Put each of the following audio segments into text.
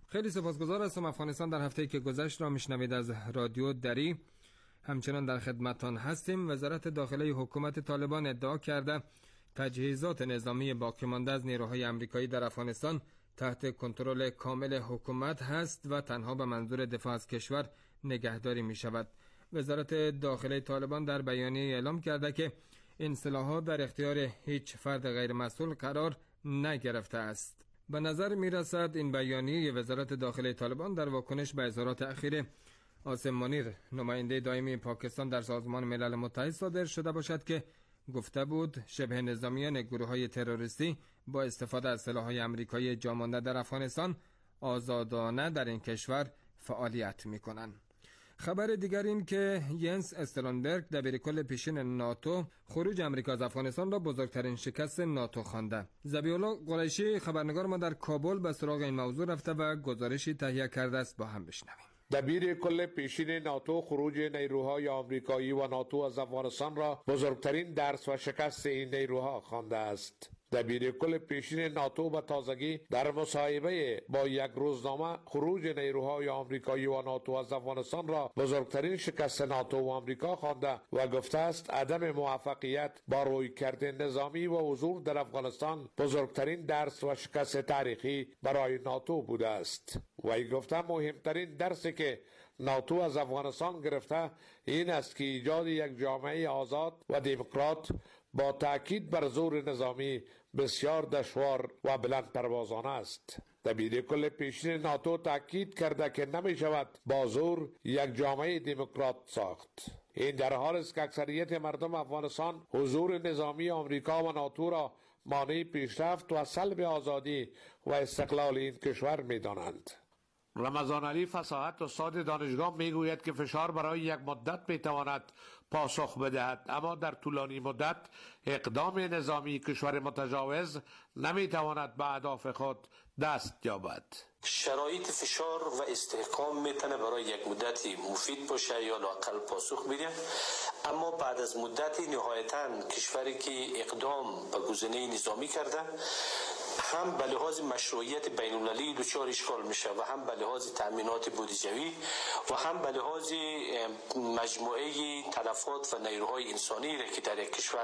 خیلی سپاسگزار هستم. افغانستان در هفته‌ای که گذشت را میشنوید از رادیو دری. همچنان در خدمتتان هستیم. وزارت داخله حکومت طالبان ادعا کرده تجهیزات نظامی باقی مانده از نیروهای آمریکایی در افغانستان تحت کنترل کامل حکومت هست و تنها به منظور دفاع از کشور نگهداری می شود. وزارت داخله طالبان در بیانیه اعلام کرده که این سلاح‌ها در اختیار هیچ فرد غیر مسئول قرار نگرفته است. به نظر می رسد این بیانیه وزارت داخله طالبان در واکنش به اظهارات اخیر عاصم منیر، نماینده دائمی پاکستان در سازمان ملل متحد صادر شده باشد که گفته بود شبه نظامیان گروه‌های تروریستی با استفاده از سلاح‌های آمریکایی جا مانده در افغانستان آزادانه در این کشور فعالیت می‌کنند. خبر دیگر این که ینس استولتنبرگ دبیرکل پیشین ناتو خروج آمریکا از افغانستان را بزرگترین شکست ناتو خوانده. ذبیح الله قریشی خبرنگار ما در کابل به سراغ این موضوع رفته و گزارشی تهیه کرده است. با هم بشنویم. دبیرکل پیشین ناتو خروج نیروهای آمریکایی و ناتو از افغانستان را بزرگترین درس و شکست این نیروها خوانده است. دبیرکل پیشین ناتو به تازگی در مصاحبه با یک روزنامه خروج نیروهای آمریکایی و ناتو از افغانستان را بزرگترین شکست ناتو و آمریکا خوانده و گفته است عدم موفقیت با رویکرد نظامی و حضور در افغانستان بزرگترین درس و شکست تاریخی برای ناتو بوده است. وی گفته مهمترین درسی که ناتو از افغانستان گرفته این است که ایجاد یک جامعه آزاد و دموکرات با تأکید بر زور نظامی بسیار دشوار و بلند پروازانه است. دبیرکل پیشین ناتو تأکید کرده که نمی شود با زور یک جامعه دموکرات ساخت. این در حال است که اکثریت مردم افغانستان حضور نظامی آمریکا و ناتو را مانع پیشرفت و سلب آزادی و استقلال این کشور می دانند. رمضان علی فصاحت استاد دانشگاه میگوید که فشار برای یک مدت میتواند پاسخ بدهد، اما در طولانی مدت اقدام نظامی کشور متجاوز نمیتواند به اهداف خود دست یابد. شرایط فشار و استحکام میتونه برای یک مدتی مفید باشه یا لااقل پاسخ بده، اما بعد از مدتی نهایتاً کشوری که اقدام به گزینه نظامی کرده هم به لحاظ مشروعیت بین المللی دچار اشکال میشه و هم به لحاظ تأمینات بودجوی و هم به لحاظ مجموعه تلفات و نیروهای انسانی را که در یک کشور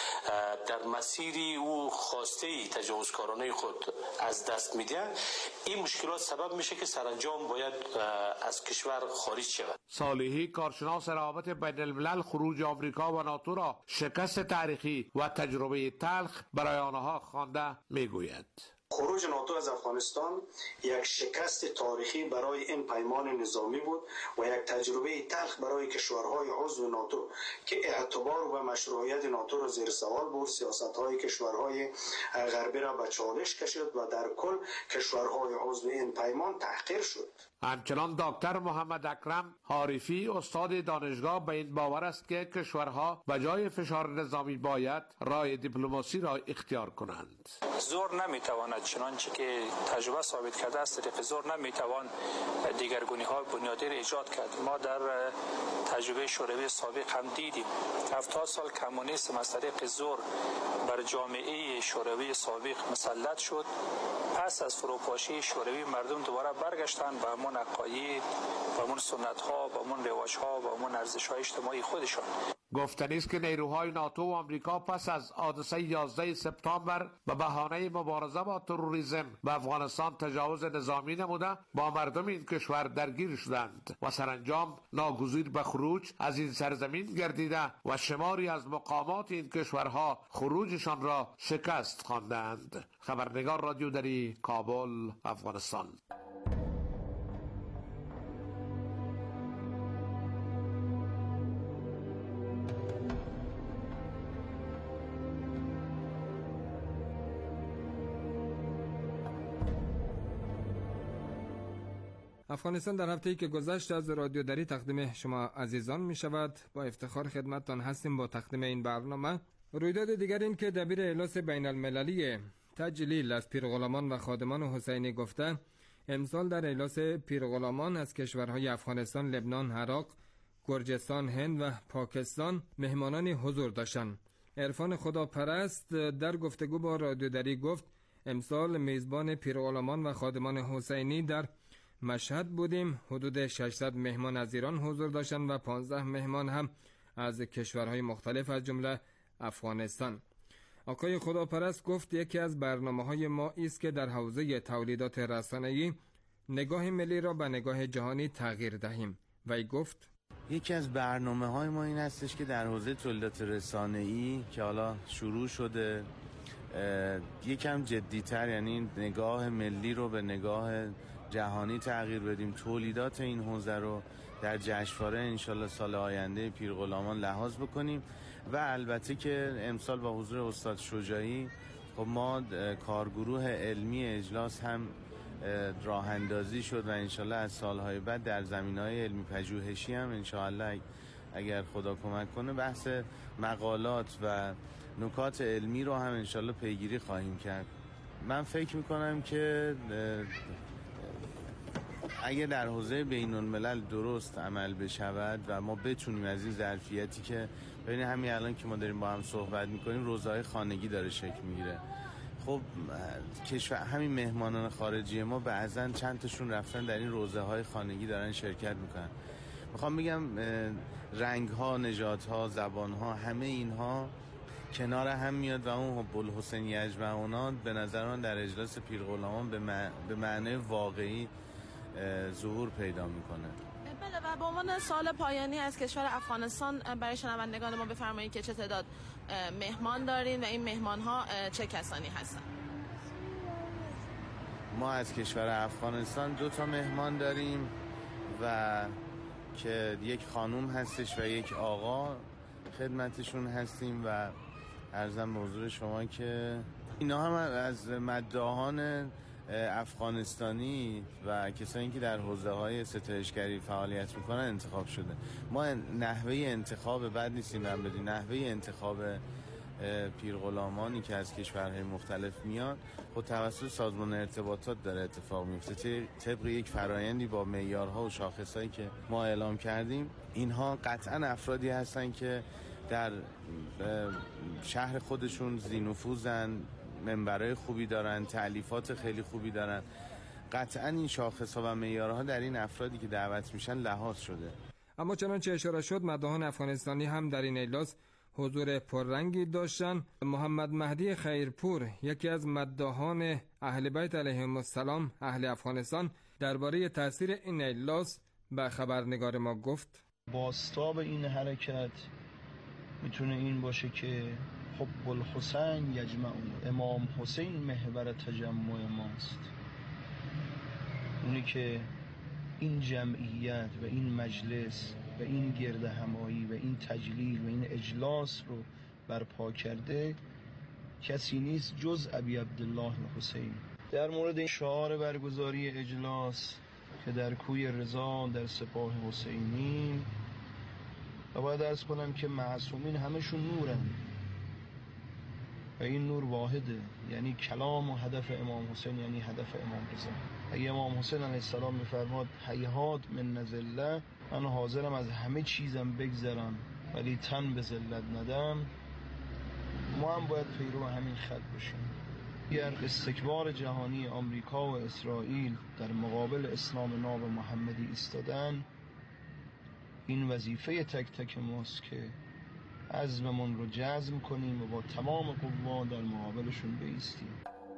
در مسیر او خواسته تجاوزکارانه خود از دست میده، این مشکلات سبب میشه که سرانجام باید از کشور خارج شود. صالحی کارشناس روابط بین الملل خروج آمریکا و ناتو را شکست تاریخی و تجربه تلخ برای آنها خوانده میگوید. خروج ناتو از افغانستان یک شکست تاریخی برای این پیمان نظامی بود و یک تجربه تلخ برای کشورهای عضو ناتو که اعتبار و مشروعیت ناتو را زیر سوال برد، سیاستهای کشورهای غربی را به چالش کشید و در کل کشورهای عضو این پیمان تحقیر شد. همچنان دکتر محمد اکرم حارفی استاد دانشگاه به این باور است که کشورها به جای فشار نظامی باید راه دیپلماسی را اختیار کنند. زور نمیتواند، چنانچه که تجربه ثابت کرده است، طریق زور نمیتوان دیگرگونی های بنیادی را ایجاد کرد. ما در تجربه شوروی سابق هم دیدیم 70 سال کمونیسم از طریق زور بر جامعه شوروی سابق مسلط شد. پس از فروپاشی شوروی مردم دوباره برگشتن به همون عقاید، به همون سنت ها، به همون رواج ها، به همون ارزش های اجتماعی خودشان. گفتنی است که نیروهای ناتو و آمریکا پس از حادثه 11 سپتامبر به بهانه مبارزه با تروریسم به افغانستان تجاوز نظامی نموده با مردم این کشور درگیر شدند و سرانجام ناگزیر به خروج از این سرزمین گردیده و شماری از مقامات این کشورها خروجشان را شکست خواندند. خبرنگار رادیو دری، کابل، افغانستان. افغانستان در هفته‌ای که گذشت از رادیو دری تقدیم شما عزیزان می شود. با افتخار خدمتتان هستیم با تقدیم این برنامه. رویداد دیگر این که دبیر اجلاس بین المللی تجلیل از پیرغلامان و خادمان حسینی گفته امسال در اجلاس پیرغلامان از کشورهای افغانستان، لبنان، عراق، گرجستان، هند و پاکستان مهمانانی حضور داشتند. عرفان خداپرست در گفتگو با رادیو دری گفت امسال میزبان پیرغلامان و خادمان حسینی در مشهد بودیم. حدود 600 مهمان از ایران حضور داشتند و 15 مهمان هم از کشورهای مختلف از جمله افغانستان. آقای خداپرست گفت یکی از برنامه‌های ما است که در حوزه تولیدات رسانه‌ای نگاه ملی را به نگاه جهانی تغییر دهیم. وی گفت یکی از برنامه‌های ما این هستش که در حوزه تولیدات رسانه‌ای که حالا شروع شده یکم جدی‌تر، یعنی نگاه ملی رو به نگاه جهانی تغییر بدیم، تولیدات این حوزه رو در جشنواره انشالله سال آینده پیرغلامان لحاظ بکنیم و البته که امسال با حضور استاد شجاعی خب ما کارگروه علمی اجلاس هم راه اندازی شد و انشالله از سالهای بعد در زمینه‌های علمی پژوهشی هم انشالله اگر خدا کمک کنه بحث مقالات و نکات علمی رو هم انشالله پیگیری خواهیم کرد. من فکر میکنم که اگه در حوزه بین الملل درست عمل بشود و ما بتونیم از این ظرفیتی که ببین همین الان که ما داریم با هم صحبت میکنیم روزهای خانگی داره شکل میگیره. خب کشور همین مهمانان خارجی ما بعضن چند تاشون رفتن در این روزه های خانگی دارن شرکت میکنن. میخوام بگم رنگ ها، نژاد ها، زبان ها، همه اینها کنار هم میاد و اون حب الحسین یجمعونا به نظر من در اجلاس پیرغلامان به معنی واقعی ظهور پیدا میکنه. بله و به عنوان سوال پایانی از کشور افغانستان برای شنوندگان ما بفرمایید که چه تعداد مهمان دارین و این مهمان ها چه کسانی هستن؟ ما از کشور افغانستان 2 مهمان داریم و که یک خانوم هستش و یک آقا خدمتشون هستیم و عرضم به حضور شما که اینا هم از مداحان افغانستانی و کسانی که در حوزه‌های ستایشگری فعالیت میکنن انتخاب شده. ما نحوه انتخاب بد نیستیم من بدیم، نحوه انتخاب پیرغلامانی که از کشورهای مختلف میان خود توسط سازمان ارتباطات داره اتفاق میفته طبق یک فرایندی با معیارها و شاخصهایی که ما اعلام کردیم. اینها قطعا افرادی هستن که در شهر خودشون ذی‌نفوذن، منبرای خوبی دارن، تألیفات خیلی خوبی دارن. قطعا این شاخص‌ها و معیارها در این افرادی که دعوت میشن لحاظ شده. اما چنانچه اشاره شد مداحان افغانستانی هم در این اجلاس حضور پررنگی داشتن. محمد مهدی خیرپور یکی از مداحان اهل بیت علیهم السلام اهل افغانستان درباره تاثیر این اجلاس به خبرنگار ما گفت بازتاب این حرکت میتونه این باشه که حب الحسین یجمعون، امام حسین محور تجمع ماست. اونی که این جمعیت و این مجلس و این گرد همایی و این تجلیل و این اجلاس رو برپا کرده کسی نیست جز ابی عبدالله الحسین. در مورد این شعار برگزاری اجلاس که در کوی رضا در سپاه حسینی و باید عرض کنم که معصومین همشون نورن و این نور واحده، یعنی کلام و هدف امام حسین یعنی هدف امام رضا. اگه امام حسین علیه السلام میفرماد هیهات من نزله، من حاضرم از همه چیزم بگذرم ولی تن به ذلت ندم، ما هم باید پیرو همین خط باشیم. اگر استکبار جهانی آمریکا و اسرائیل در مقابل اسلام ناب محمدی ایستادن، این وظیفه تک تک ماست که عزممون رو جزم کنیم و با تمام قوا در مقابلشون بایستیم.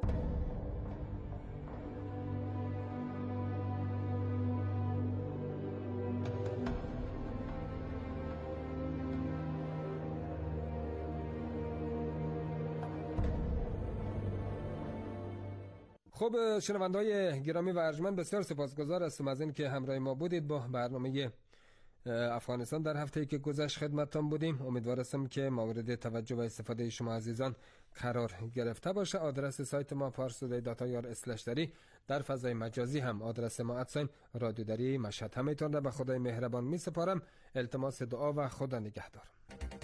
خب شنونده‌های گرامی و ارجمند، بسیار سپاسگزار هستم از این که همراه ما بودید. با برنامه افغانستان در هفته‌ای که گذشت خدمتتان بودیم. امیدوارم که مورد توجه و استفاده شما عزیزان قرار گرفته باشه. آدرس سایت ما parstoday.ir/dari، در فضای مجازی هم آدرس ما @رادیودری مشهد. همه‌تان را به خدای مهربان می‌سپارم. التماس دعا و خدا نگهدار.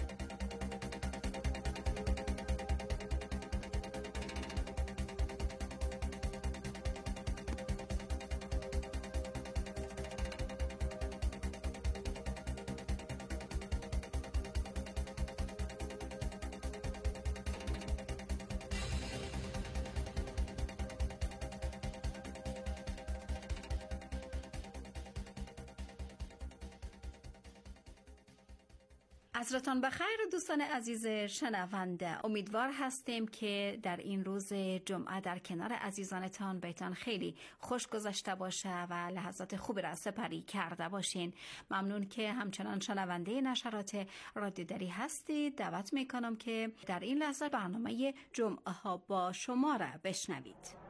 عصرتان بخیر دوستان عزیز شنونده. امیدوار هستیم که در این روز جمعه در کنار عزیزانتان بهتان خیلی خوش گذشته باشه و لحظات خوبی را سپری کرده باشین. ممنون که همچنان شنونده نشرات رادیو دری هستید. دعوت میکنم که در این لحظه برنامه جمعه ها با شما را بشنوید.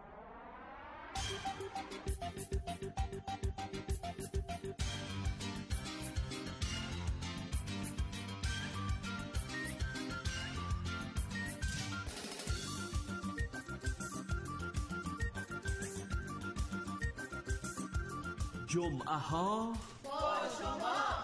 جمعه ها با شما.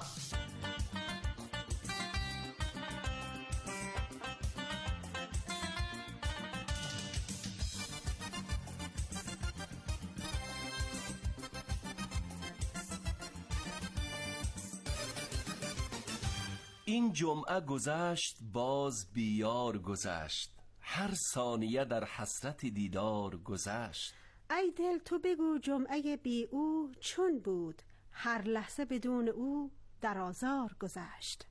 این جمعه گذشت باز بیار گذشت، هر ثانیه در حسرت دیدار گذشت. ای دل تو بگو جمعه بی او چون بود، هر لحظه بدون او در آزار گذشت.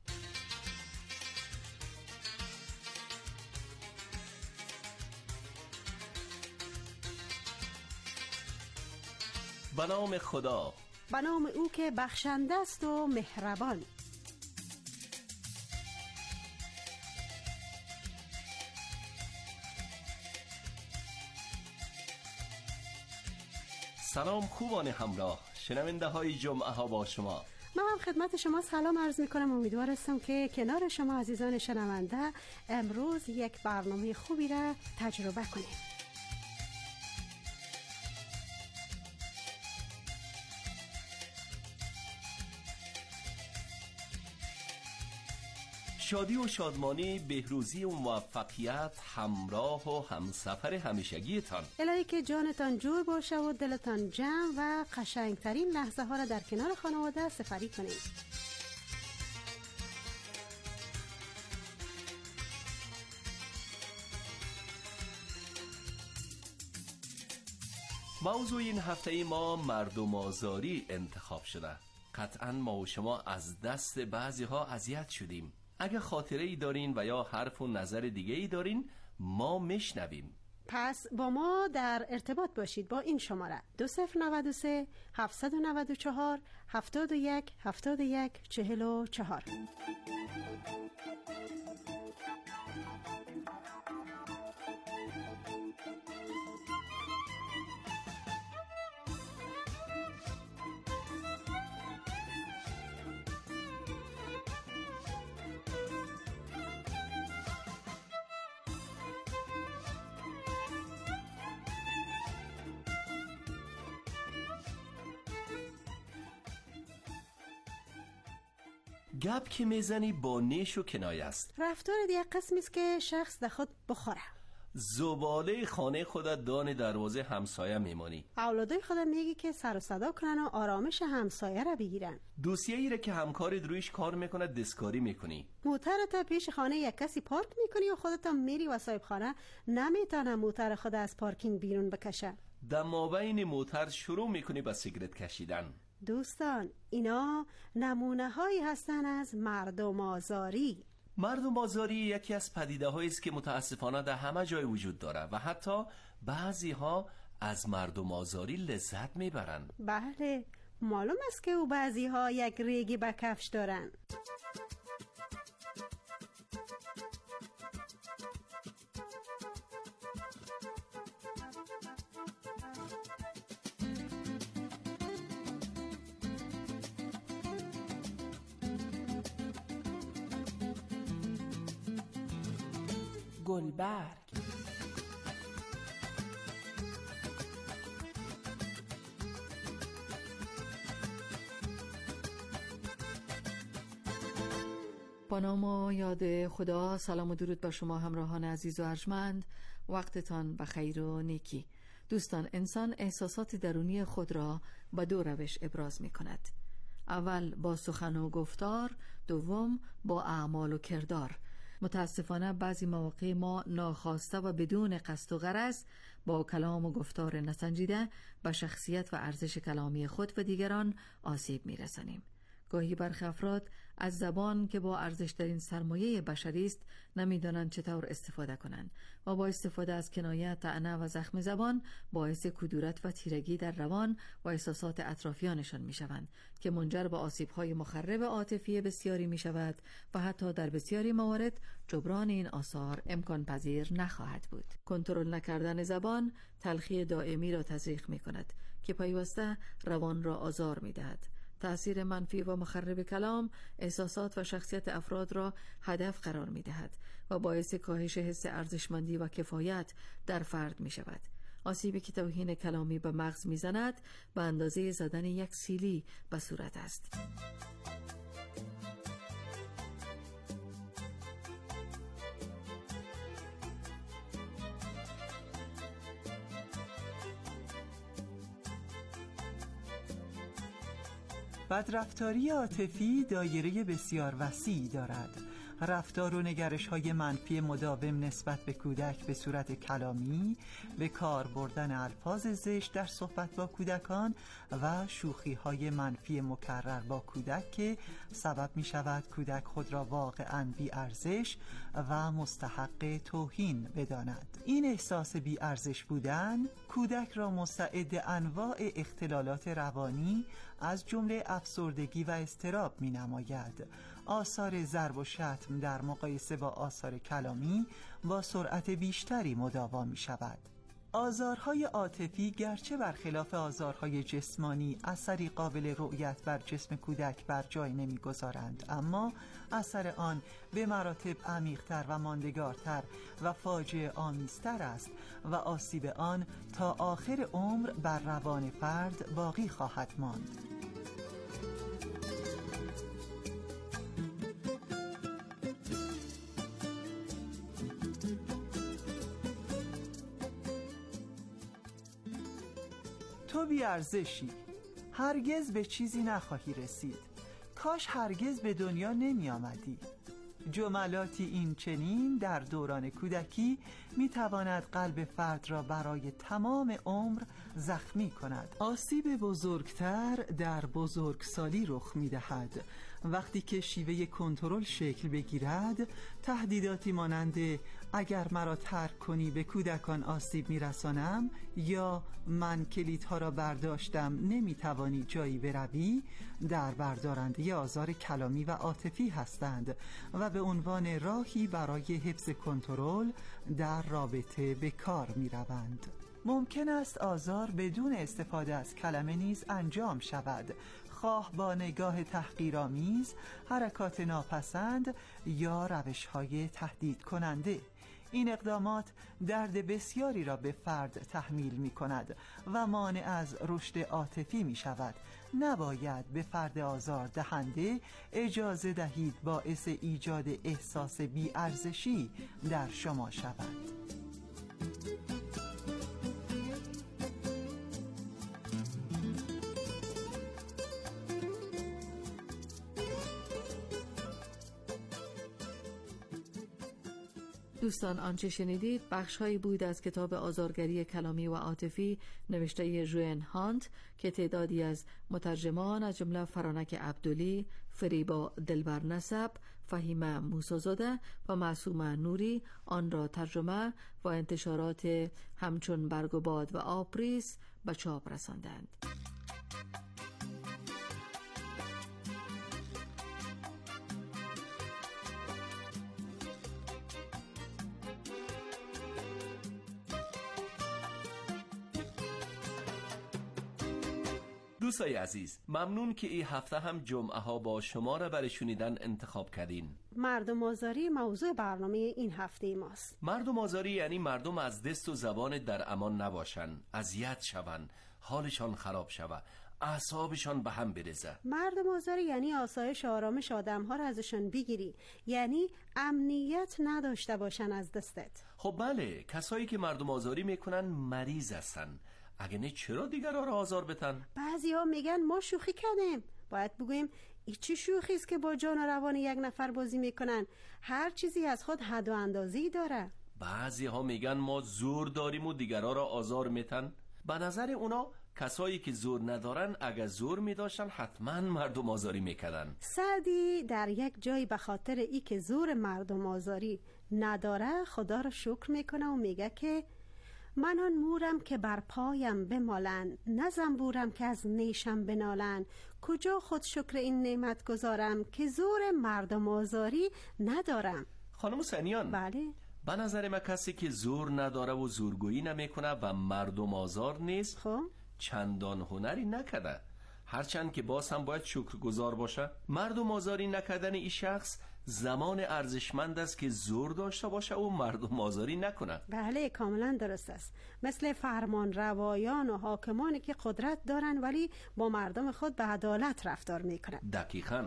به نام خدا، به نام او که بخشنده است و مهربان. سلام خوبان همراه شنونده های جمعه ها با شما. من هم خدمت شما سلام عرض می کنم. امیدوار هستم که کنار شما عزیزان شنونده امروز یک برنامه خوبی را تجربه کنیم. شادی و شادمانی، بهروزی و موفقیت همراه و همسفر همیشگیتان. الهی که جانتان جور باشه و دلتان جمع و قشنگترین لحظه ها را در کنار خانواده سپری کنید. موضوع این هفته ما مردم آزاری انتخاب شده. قطعاً ما و شما از دست بعضی ها اذیت شدیم. اگه خاطره ای دارین و یا حرف و نظر دیگه ای دارین ما میشنویم. پس با ما در ارتباط باشید با این شماره 2093 794 71 71 44. گپ که میزنی با نیش و کنایه است. رفتار دیگه قسمی است که شخص در خود بخوره. زباله خانه خودت دان دروازه همسایه میمانی. اولادای خودت میگی که سر و صدا کنن و آرامش همسایه را بگیرن. دوسیه ای را که همکارت رویش کار میکنه دستکاری میکنی. موترت پیش خانه یک کسی پارک میکنی و خودت میری و صاحب خانه نمیتونه موتر خود از پارکینگ بیرون بکشه. در مابین موتر شروع میکنی به سیگرت کشیدن. دوستان اینا نمونه هایی هستن از مردم آزاری. مردم آزاری یکی از پدیده هایی است که متاسفانه در همه جای وجود داره و حتی بعضی ها از مردم آزاری لذت میبرن. بله معلوم است که او بعضی ها یک ریگی به کفش دارن. گلبرگ. با نام و یاد خدا. سلام و درود بر شما همراهان عزیز و ارجمند. وقتتان بخیر و نیکی. دوستان، انسان احساسات درونی خود را به دو روش ابراز می کند. اول با سخن و گفتار، دوم با اعمال و کردار. متاسفانه بعضی مواقع ما ناخواسته و بدون قصد و غرض با کلام و گفتار نسنجیده به شخصیت و ارزش کلامی خود و دیگران آسیب می‌رسانیم. گاهی برخی افراد از زبان که با ارزش‌ترین سرمایه بشری است نمی‌دانند چطور استفاده کنند و با استفاده از کنایه، طعنه و زخم زبان باعث کدورت و تیرگی در روان و احساسات اطرافیانشان می‌شوند که منجر به آسیب‌های مخرب عاطفی بسیاری می‌شود و حتی در بسیاری موارد جبران این آثار امکان پذیر نخواهد بود. کنترل نکردن زبان تلخی دائمی را تزریق می‌کند که پیوسته روان را آزار می‌دهد. تأثیر منفی و مخرب کلام احساسات و شخصیت افراد را هدف قرار می‌دهد و باعث کاهش حس ارزشمندی و کفایت در فرد می‌شود. آسیبی که توهین کلامی به مغز می‌زند به اندازه زدن یک سیلی به صورت است. بدرفتاری عاطفی دایره بسیار وسیعی دارد. رفتار و نگرش‌های منفی مداوم نسبت به کودک به صورت کلامی، به کار بردن الفاظ زشت در صحبت با کودکان و شوخی‌های منفی مکرر با کودک که سبب می‌شود کودک خود را واقعاً بی‌ارزش و مستحق توهین بداند. این احساس بی‌ارزش بودن کودک را مستعد انواع اختلالات روانی از جمله افسردگی و اضطراب می‌نماید. آثار ضرب و شتم در مقایسه با آثار کلامی با سرعت بیشتری مداوا می شود. آزارهای عاطفی گرچه برخلاف آزارهای جسمانی اثری قابل رؤیت بر جسم کودک بر جای نمی‌گذارند، اما اثر آن به مراتب عمیق‌تر و ماندگارتر و فاجعه آمیزتر است و آسیب آن تا آخر عمر بر روان فرد باقی خواهد ماند. تو بی‌ارزشی، هرگز به چیزی نخواهی رسید، کاش هرگز به دنیا نمی آمدی. جملاتی این چنین در دوران کودکی می تواند قلب فرد را برای تمام عمر زخمی کند. آسیب بزرگتر در بزرگسالی رخ می دهد. وقتی که شیوه کنترل شکل بگیرد، تهدیداتی مانند اگر مرا ترک کنی به کودکان آسیب میرسانم یا من کلیدها را برداشتم نمیتوانی جایی بروی در بردارنده آزار کلامی و عاطفی هستند و به عنوان راهی برای حفظ کنترل در رابطه به کار میروند. ممکن است آزار بدون استفاده از کلمه نیز انجام شود، خواه با نگاه تحقیرآمیز، حرکات ناپسند یا روش‌های تهدید کننده. این اقدامات درد بسیاری را به فرد تحمیل می کند و مانع از رشد عاطفی می شود. نباید به فرد آزار دهنده اجازه دهید باعث ایجاد احساس بی‌ارزشی در شما شود. دوستان، آنچه شنیدید بخش‌هایی بود از کتاب آزارگری کلامی و عاطفی نوشته ژوئن هانت که تعدادی از مترجمان از جمله فرانک عبدلی، فریبا دلبرنسب، فهیمه موسی‌زاده و معصومه نوری آن را ترجمه و انتشارات همچون برگ و باد و آپریس به چاپ رساندند. دوستای عزیز، ممنون که این هفته هم جمعه ها با شما را برای شنیدن انتخاب کردین. مردم آزاری موضوع برنامه این هفته ماست. مردم آزاری یعنی مردم از دست و زبان در امان نباشن، اذیت شون، حالشان خراب شود، اعصابشان به هم بریزه. مردم آزاری یعنی آسایش آرامش آدم‌ها را ازشان بگیری، یعنی امنیت نداشته باشن از دستت. خب بله، کسایی که مردم آزاری میکنن مریض هستن. اگه نه چرا دیگران را آزار بدن؟ بعضی‌ها میگن ما شوخی کردیم. باید بگوییم این چه شوخی است که با جان و روان یک نفر بازی میکنن؟ هر چیزی از خود حد و اندازه‌ای داره. بعضی‌ها میگن ما زور داریم و دیگران را آزار میتن. به نظر اونا کسایی که زور ندارن اگر زور می داشتن حتما مردم آزاری میکردن. سعدی در یک جای به خاطر ای که زور مردم آزاری نداره خدا رو شکر میکنه و میگه که من آن مورم که بر پایم بمالن، نه زنبورم که از نیشم بنالن. کجا خود شکر این نعمت گذارم که زور مردم آزاری ندارم. خانم سنیان، بله، به نظر من کسی که زور نداره و زورگویی نمیکنه و مردم آزار نیست خب چندان هنری نکرده، هرچند که باز هم باید شکرگزار باشه. مردم آزاری نکردن این شخص زمان ارزشمند است که زور داشته باشه و مردم آزاری نکنه. بله کاملا درست است. مثل فرمان روایان و حاکمانی که قدرت دارن ولی با مردم خود به عدالت رفتار میکنن. دقیقاً.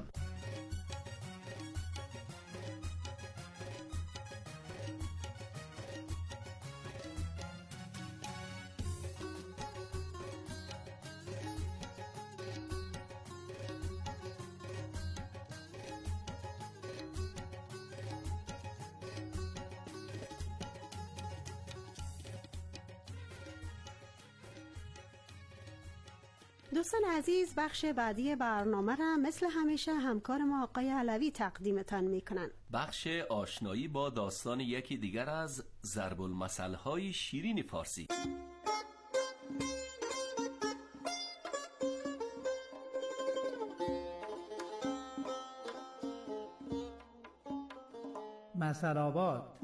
دوستان عزیز، بخش بعدی برنامه را مثل همیشه همکار ما آقای علوی تقدیمتان میکنن. بخش آشنایی با داستان یکی دیگر از ضرب المثل های شیرین فارسی. مثل آباد.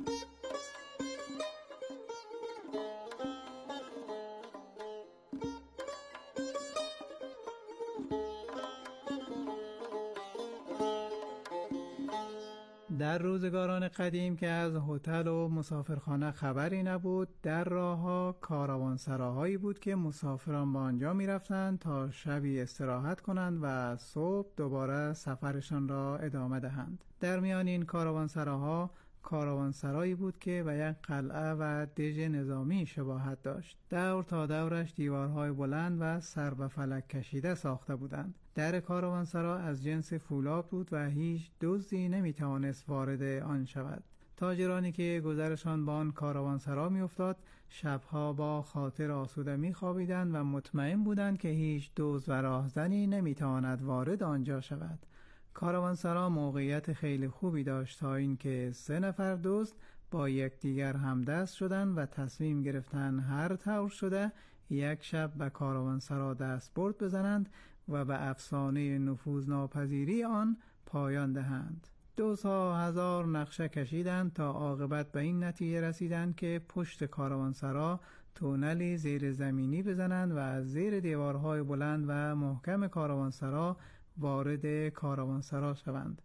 در روزگاران قدیم که از هتل و مسافرخانه خبری نبود، در راه‌ها کاروانسراهایی بود که مسافران به آنجا می‌رفتند تا شبی استراحت کنند و صبح دوباره سفرشان را ادامه دهند. در میان این کاروانسراها کاروانسرایی بود که به یک قلعه و دژ نظامی شباهت داشت. دور تا دورش دیوارهای بلند و سر به فلک کشیده ساخته بودند. در کاروانسرا از جنس فولاد بود و هیچ دزدی نمیتوانست وارد آن شود. تاجرانی که گذرشان با آن کاروانسرا میافتاد شبها با خاطر آسوده میخوابیدند و مطمئن بودند که هیچ دزد و راهزنی نمیتواند وارد آنجا شود. کاروانسرا موقعیت خیلی خوبی داشت تا اینکه 3 نفر دزد با یکدیگر همدست شدند و تصمیم گرفتند هر طور شده یک شب به کاروانسرا دستبرد بزنند و به افسانه نفوذناپذیری آن پایان دهند. دزدها 1000 نقشه کشیدند تا عاقبت به این نتیجه رسیدند که پشت کاروانسرا تونلی زیر زمینی بزنند و از زیر دیوارهای بلند و محکم کاروانسرا وارد کاروانسرا شوند.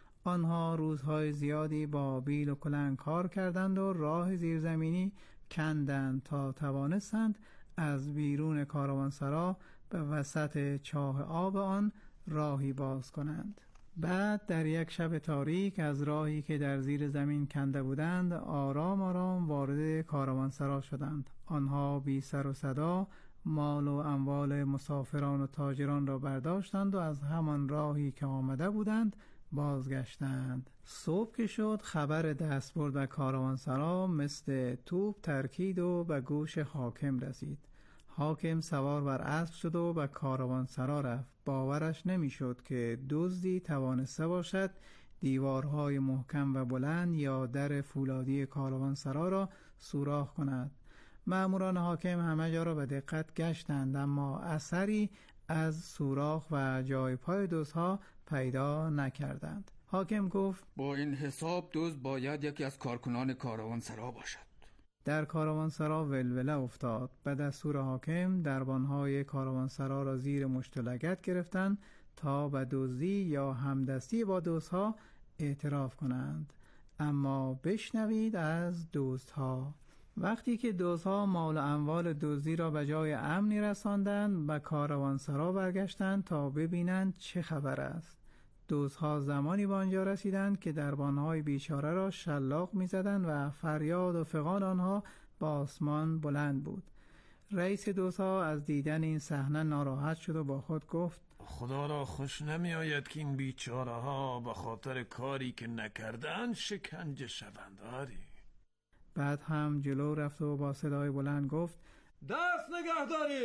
آنها روزهای زیادی با بیل و کلنگ کار کردند و راه زیرزمینی کندند تا توانستند از بیرون کاروانسرا به وسط چاه آب آن راهی باز کنند. بعد در یک شب تاریک از راهی که در زیر زمین کنده بودند آرام آرام وارد کاروانسرا شدند. آنها بی سر و صدا مال و اموال مسافران و تاجران را برداشتند و از همان راهی که آمده بودند بازگشتند. صبح که شد خبر دستبرد به کاروانسرا مثل توپ ترکید و به گوش حاکم رسید. حاکم سوار بر اسب شد و به کاروانسرا رفت. باورش نمیشد که دزدی توانسته باشد دیوارهای محکم و بلند یا در فولادی کاروانسرا را سوراخ کند. مأموران حاکم همه جا را به دقت گشتند اما اثری از سوراخ و جای پای دزدها پیدا نکردند. حاکم گفت با این حساب دزد باید یکی از کارکنان کاروانسرا باشد. در کاروانسرا ولوله افتاد. به دستور حاکم دربانهای کاروانسرا را زیر مشت و لگد گرفتند تا به دزدی یا همدستی با دزدها اعتراف کنند. اما بشنوید از دزدها. وقتی که دزدها مال و اموال دزدی را به جای امنی رساندند به کاروانسرا برگشتند تا ببینند چه خبر است. دزدها زمانی به آنجا رسیدند که دربانهای بیچاره را شلاق می‌زدند و فریاد و فغان آنها با آسمان بلند بود. رئیس دزدها از دیدن این صحنه ناراحت شد و با خود گفت خدا را خوش نمی آید که این بیچاره ها به خاطر کاری که نکردن شکنجه شوند. بعد هم جلو رفت و با صدای بلند گفت دست نگه دارید.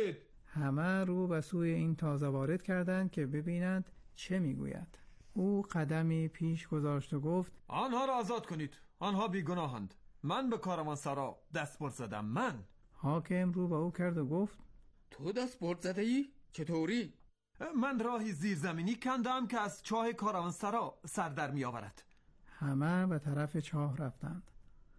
همه رو به سوی این تازه وارد کردند که ببینند چه میگوید. او قدمی پیش گذاشت و گفت آنها را آزاد کنید، آنها بیگناهند. من به کاروانسرا دستبرد زدم. من. حاکم رو به او کرد و گفت تو دستبرد زده ای؟ چطوری؟ من راهی زیرزمینی کندم که از چاه کاروانسرا سر در می آورد. همه به طرف چاه رفتند.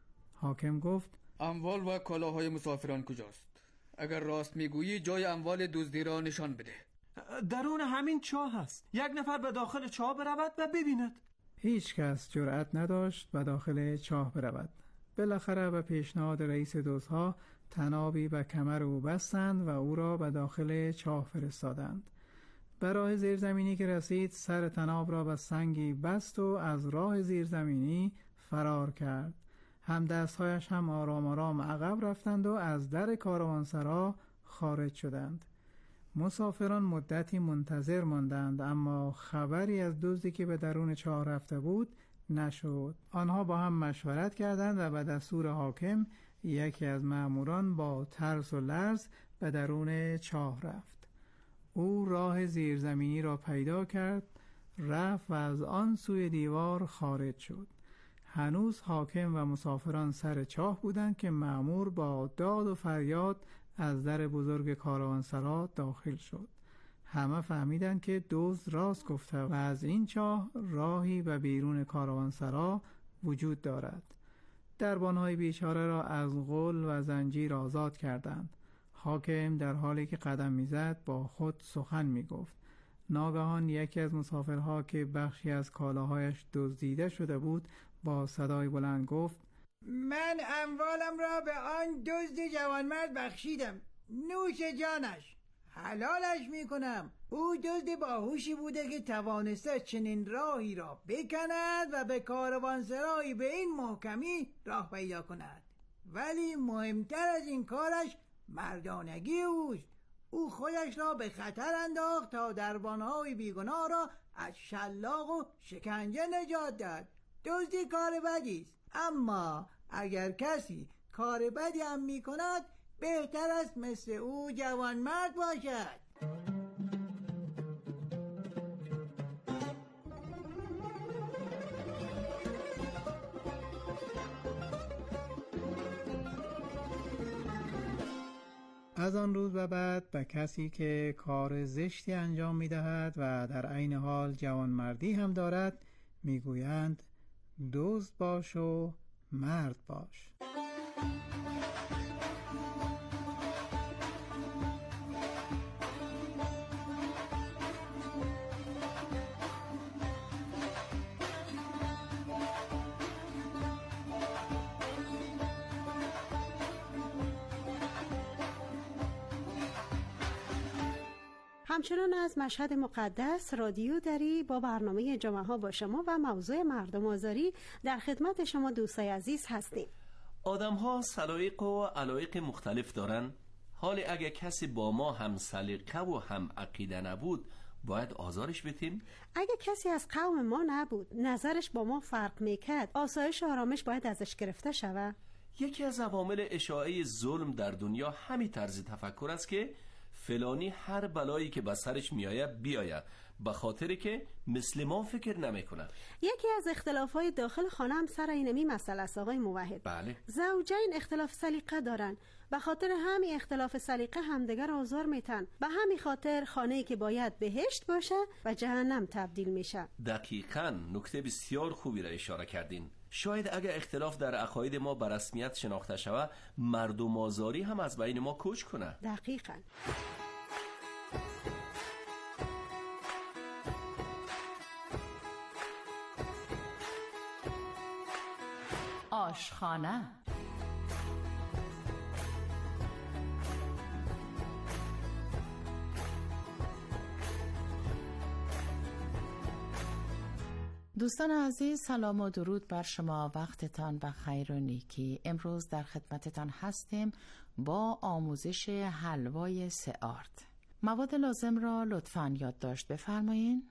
حاکم گفت اموال و کالاهای مسافران کجاست؟ اگر راست میگویی جای اموال دزدی را نشان بده. درون همین چاه هست. یک نفر به داخل چاه برود و ببیند. هیچ کس جرأت نداشت به داخل چاه برود. بالاخره به پیشنهاد رئیس دزدها طنابی به کمر او بستند و او را به داخل چاه فرستادند. به راه زیرزمینی که رسید سر طناب را به سنگی بست و از راه زیرزمینی فرار کرد. هم دستهایش هم آرام آرام عقب رفتند و از در کاروانسرا خارج شدند. مسافران مدتی منتظر ماندند اما خبری از دزدی که به درون چاه رفته بود نشد. آنها با هم مشورت کردند و به دستور حاکم یکی از مأموران با ترس و لرز به درون چاه رفت. او راه زیرزمینی را پیدا کرد، رفت و از آن سوی دیوار خارج شد. هنوز حاکم و مسافران سر چاه بودند که مأمور با داد و فریاد از در بزرگ کاروانسرا داخل شد. همه فهمیدند که دزد راست گفته و از این چاه راهی به بیرون کاروانسرا وجود دارد. دربانهای بیچاره را از غل و زنجیر آزاد کردند. حاکم در حالی که قدم میزد با خود سخن میگفت. ناگهان یکی از مسافرها که بخشی از کالاهایش دزدیده شده بود با صدای بلند گفت من اموالم را به آن دزد جوانمرد بخشیدم. نوش جانش، حلالش میکنم. او دزد باهوشی بوده که توانسته چنین راهی را بکند و به کاروانسرایی به این محکمی راه پیدا کند. ولی مهمتر از این کارش مردانگی اوست. او خودش را به خطر انداخت تا دربانهای بیگناه را از شلاق و شکنجه نجات داد. دزدی کار بدی است، اما اگر کسی کار بدی هم می کند بهتر است مثل او جوانمرد باشد. از آن روز به بعد به کسی که کار زشتی انجام می دهد و در عین حال جوانمردی هم دارد میگویند دزد باش و مرد باش. همچنان از مشهد مقدس رادیو دری با برنامه جمعه ها با شما و موضوع مردم آزاری در خدمت شما دوستای عزیز هستیم. آدم ها سلیقه و علایق مختلف دارن. حالی اگه کسی با ما هم سلیقه و هم عقیده نبود باید آزارش بدیم؟ اگه کسی از قوم ما نبود نظرش با ما فرق میکرد آسایش و آرامش باید ازش گرفته شود؟ یکی از عوامل اشاعه ظلم در دنیا همین طرز تفکر است که فلانی هر بلایی که به سرش میآید بیاید به خاطری که مثل ما فکر نمیکنه. یکی از اختلافات داخل خانه هم سر اینمی مسئله است آقای موحد. بله. زوجین اختلاف سلیقه دارن، به خاطر همین اختلاف سلیقه همدیگر آزار میتن. به همین خاطر خانه‌ای که باید بهشت باشه و جهنم تبدیل میشه. دقیقاً نکته بسیار خوبی را اشاره کردین. شاید اگر اختلاف در عقاید ما به رسمیت شناخته شود مردم آزاری هم از بین ما کوچ کنه. دقیقاً. آشخانه. دوستان عزیز سلام و درود بر شما، وقتتان بخیر و نیکی. امروز در خدمتتان هستیم با آموزش حلوای 3 آرد. مواد لازم را لطفاً یادداشت بفرمایین.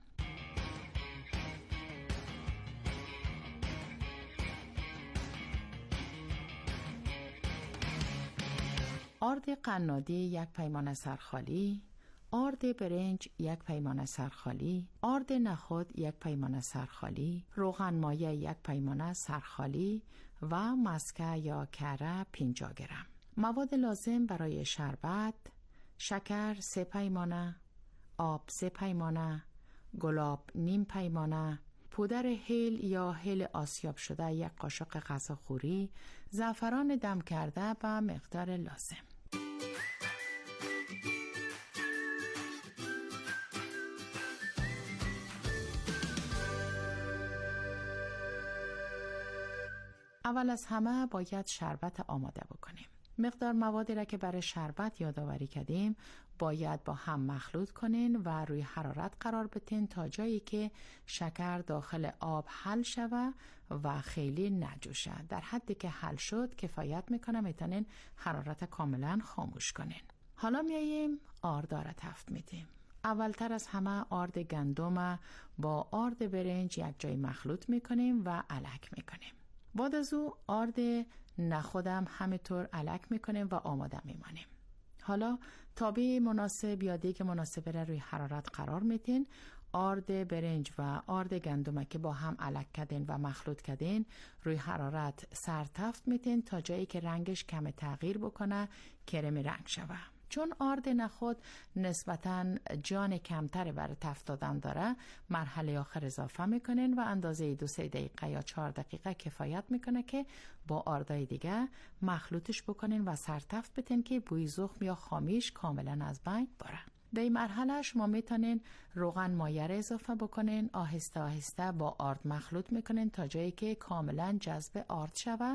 آرد قنادی 1 پیمانه سرخالی، آرد برنج 1 پیمانه سرخالی، آرد نخود 1 پیمانه سرخالی، روغن مایه 1 پیمانه سرخالی و مسکه یا کره 50 گرم. مواد لازم برای شربت: شکر 3 پیمانه، آب 3 پیمانه، گلاب نیم پیمانه، پودر هیل یا هیل آسیاب شده 1 قاشق غذاخوری، زعفران دم کرده و مقدار لازم. اول از همه باید شربت آماده بکنیم. مقدار موادی را که برای شربت یادآوری کردیم باید با هم مخلوط کنین و روی حرارت قرار بدین تا جایی که شکر داخل آب حل شود و خیلی نجوشه. در حدی که حل شد کفایت میکنه، میتونین حرارت کاملا خاموش کنین. حالا میاییم آردا را تفت میدیم. اولتر از همه آرد گندم با آرد برنج یک جای مخلوط میکنیم و الک میکنیم. بعد از او آرد نخودم همینطور الک میکنیم و آماده میمانیم. حالا تابع مناسب یا دیگه مناسب را روی حرارت قرار میدین. آرد برنج و آرد گندم که با هم الک کردین و مخلوط کردین روی حرارت سرتفت میدین تا جایی که رنگش کم تغییر بکنه، کرمی رنگ شوه. چون آرد نخود نسبتاً جان کمتری برای تفت دادن داره، مرحله آخر اضافه میکنین و اندازه 2-3 دقیقه یا 4 دقیقه کفایت میکنه که با آردای دیگه مخلوطش بکنین و سرتفت بدین که بوی زخم یا خامیش کاملا از بین بره. در این مرحله شما میتونین روغن مایه را اضافه بکنین، آهسته آهسته با آرد مخلوط میکنین تا جایی که کاملا جذب آرد شوه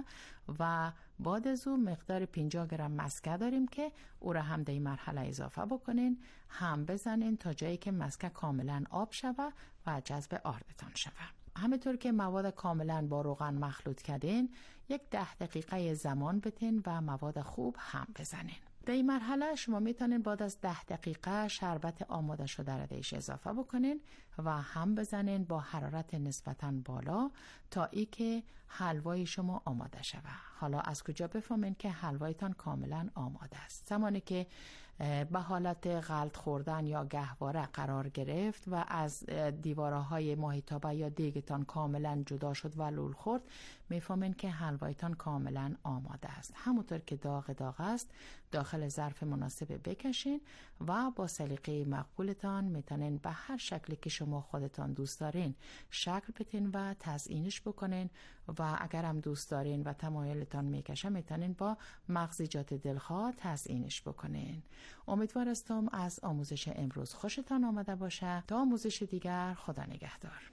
و بعد از او مقدار 50 گرم مسکه داریم که او را هم در این مرحله اضافه بکنین، هم بزنین تا جایی که مسکه کاملا آب شوه و جذب آردتان شوه. همینطور که مواد کاملا با روغن مخلوط کردین 10 دقیقه زمان بدین و مواد خوب هم بزنین. در این مرحله شما میتونین بعد از 10 دقیقه شربت آماده شده را دیش اضافه بکنین و هم بزنین با حرارت نسبتاً بالا تا ای که حلوای شما آماده شود. حالا از کجا بفهمین که حلوایتان کاملا آماده است؟ زمانی که به حالت غلط خوردن یا گهواره قرار گرفت و از دیوارهای ماهیتابه یا دیگتان کاملا جدا شد و لول خورد، میفهمین که حلوایتان کاملا آماده است. همونطور که داغ است داخل ظرف مناسب بکشین و با سلیقه مقبولتان میتونین به هر شکلی که شما خودتان دوست دارین شکل بدین و تزیینش بکنین و اگر هم دوست دارین و تمایلتان میکشه میتونین با مغزیجات دلخواه تزیینش بکنین. امیدوار هستم از آموزش امروز خوشتان آمده باشه. تا آموزش دیگر، خدا نگهدار.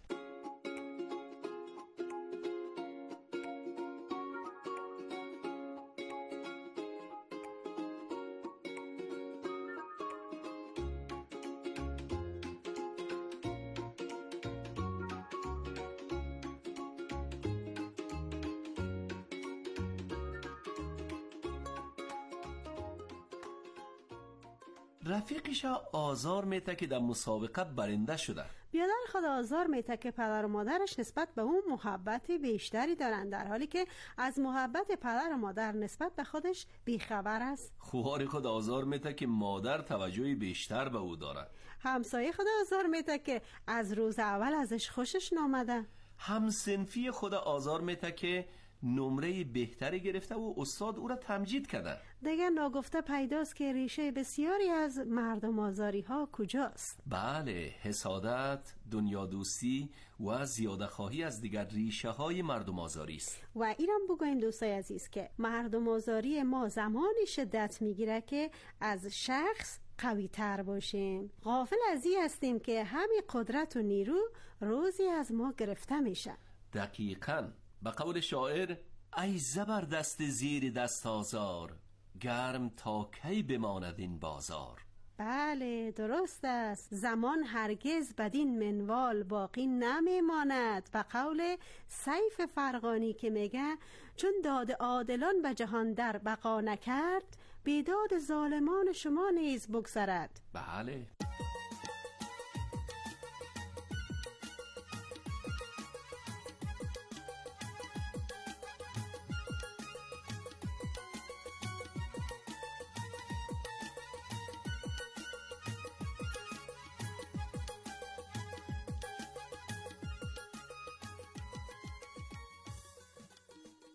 رفیقش آزار میته که در مسابقه برنده شده. بیادر خود آزار میته که پدر و مادرش نسبت به اون محبت بیشتری دارن، در حالی که از محبت پدر و مادر نسبت به خودش بیخبر است. خوار خود آزار میته که مادر توجهی بیشتر به او داره. همسایه خود آزار میته که از روز اول ازش خوشش نامده. همسنفی خود آزار میته که نمره بهتری گرفته و استاد او را تمجید کرده. دیگر ناگفته پیداست که ریشه بسیاری از مردم آزاری ها کجاست. بله، حسادت، دنیا دوستی و زیاده خواهی از دیگر ریشه های مردم آزاری است. و اینم بگویم دوستای عزیز که مردم آزاری ما زمانی شدت میگیره که از شخص قوی تر باشیم. غافل از این هستیم که همین قدرت و نیرو روزی از ما گرفته میشه. دقیقاً به قول شاعر: ای زبردست زیر دست آزار، گرم تا کی بماند این بازار. بله درست است. زمان هرگز بدین منوال باقی نمیماند. به قول سیف فرغانی که میگه چون داد عادلان به جهان در بقا نکرد، بیداد ظالمان شما نیز بگذرد. بله.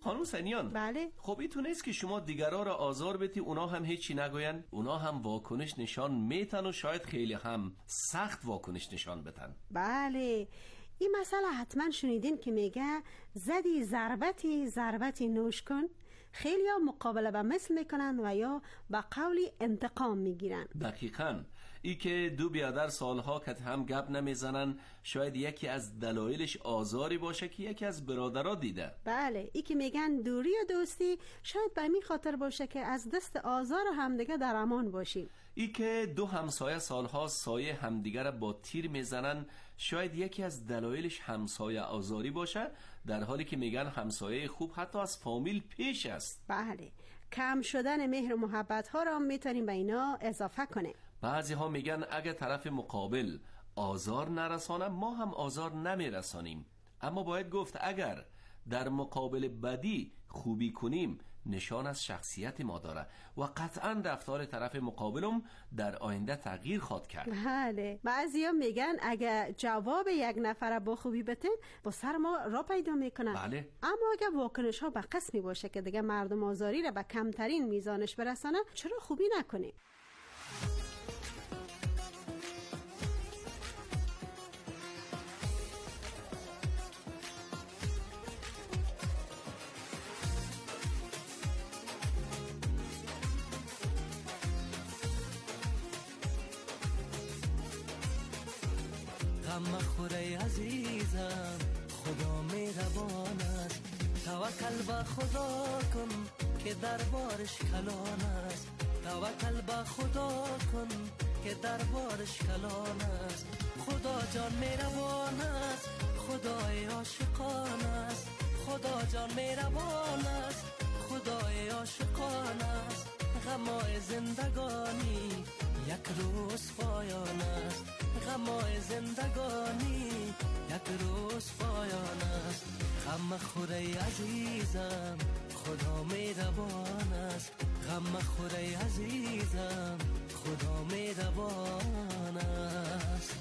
خانم سنیان، بله. خب اینطور نیست که شما دیگرها را آزار بدی اونا هم هیچی نگوین؟ اونا هم واکنش نشان میتن و شاید خیلی هم سخت واکنش نشان بدن. بله، این مسئله حتما شنیدین که میگه زدی ضربتی نوش کن. خیلی ها مقابله به مثل میکنن و یا به قولی انتقام میگیرن. دقیقاً. ای که دو بیادر سالها که هم گپ نمیزنن شاید یکی از دلایلش آزاری باشه که یکی از برادرها دیده. بله، ای که میگن دوری و دوستی شاید به این خاطر باشه که از دست آزار همدیگه در امان باشیم. ای که دو همسایه سالها سایه همدیگر با تیر میزنن شاید یکی از دلایلش همسایه آزاری باشه، در حالی که میگن همسایه خوب حتی از فامیل پیش است. بله، کم شدن مهر و محبت ها را میتونیم به اینا اضافه کنیم. بعضی ها میگن اگه طرف مقابل آزار نرسانه ما هم آزار نمیرسانیم، اما باید گفت اگر در مقابل بدی خوبی کنیم نشان از شخصیت ما داره و قطعا رفتار طرف مقابلم در آینده تغییر خواهد کرد. بله، بعضیا میگن اگه جواب یک نفر با خوبی بتیم با سر ما را پیدا میکنن. بله. اما اگه واکنش ها به قسمی باشه که دیگه مردم آزاری را به کمترین میزانش برسانه، چرا خوبی نکنیم؟ غم مخوره عزیزم، خدا مهربان است. توکل به خدا کن که دربارش کلان است. توکل به خدا کن که دربارش کلان است. خدا جان مهربان است، خدای عاشقان است. خدا جان مهربان است، خدای عاشقان است. غمای زندگانی یک روز پایان است. غمای زندگانی یک روز پایان است. غم خوره عزیزم، خدا مهربان است. غم خوره عزیزم، خدا مهربان است.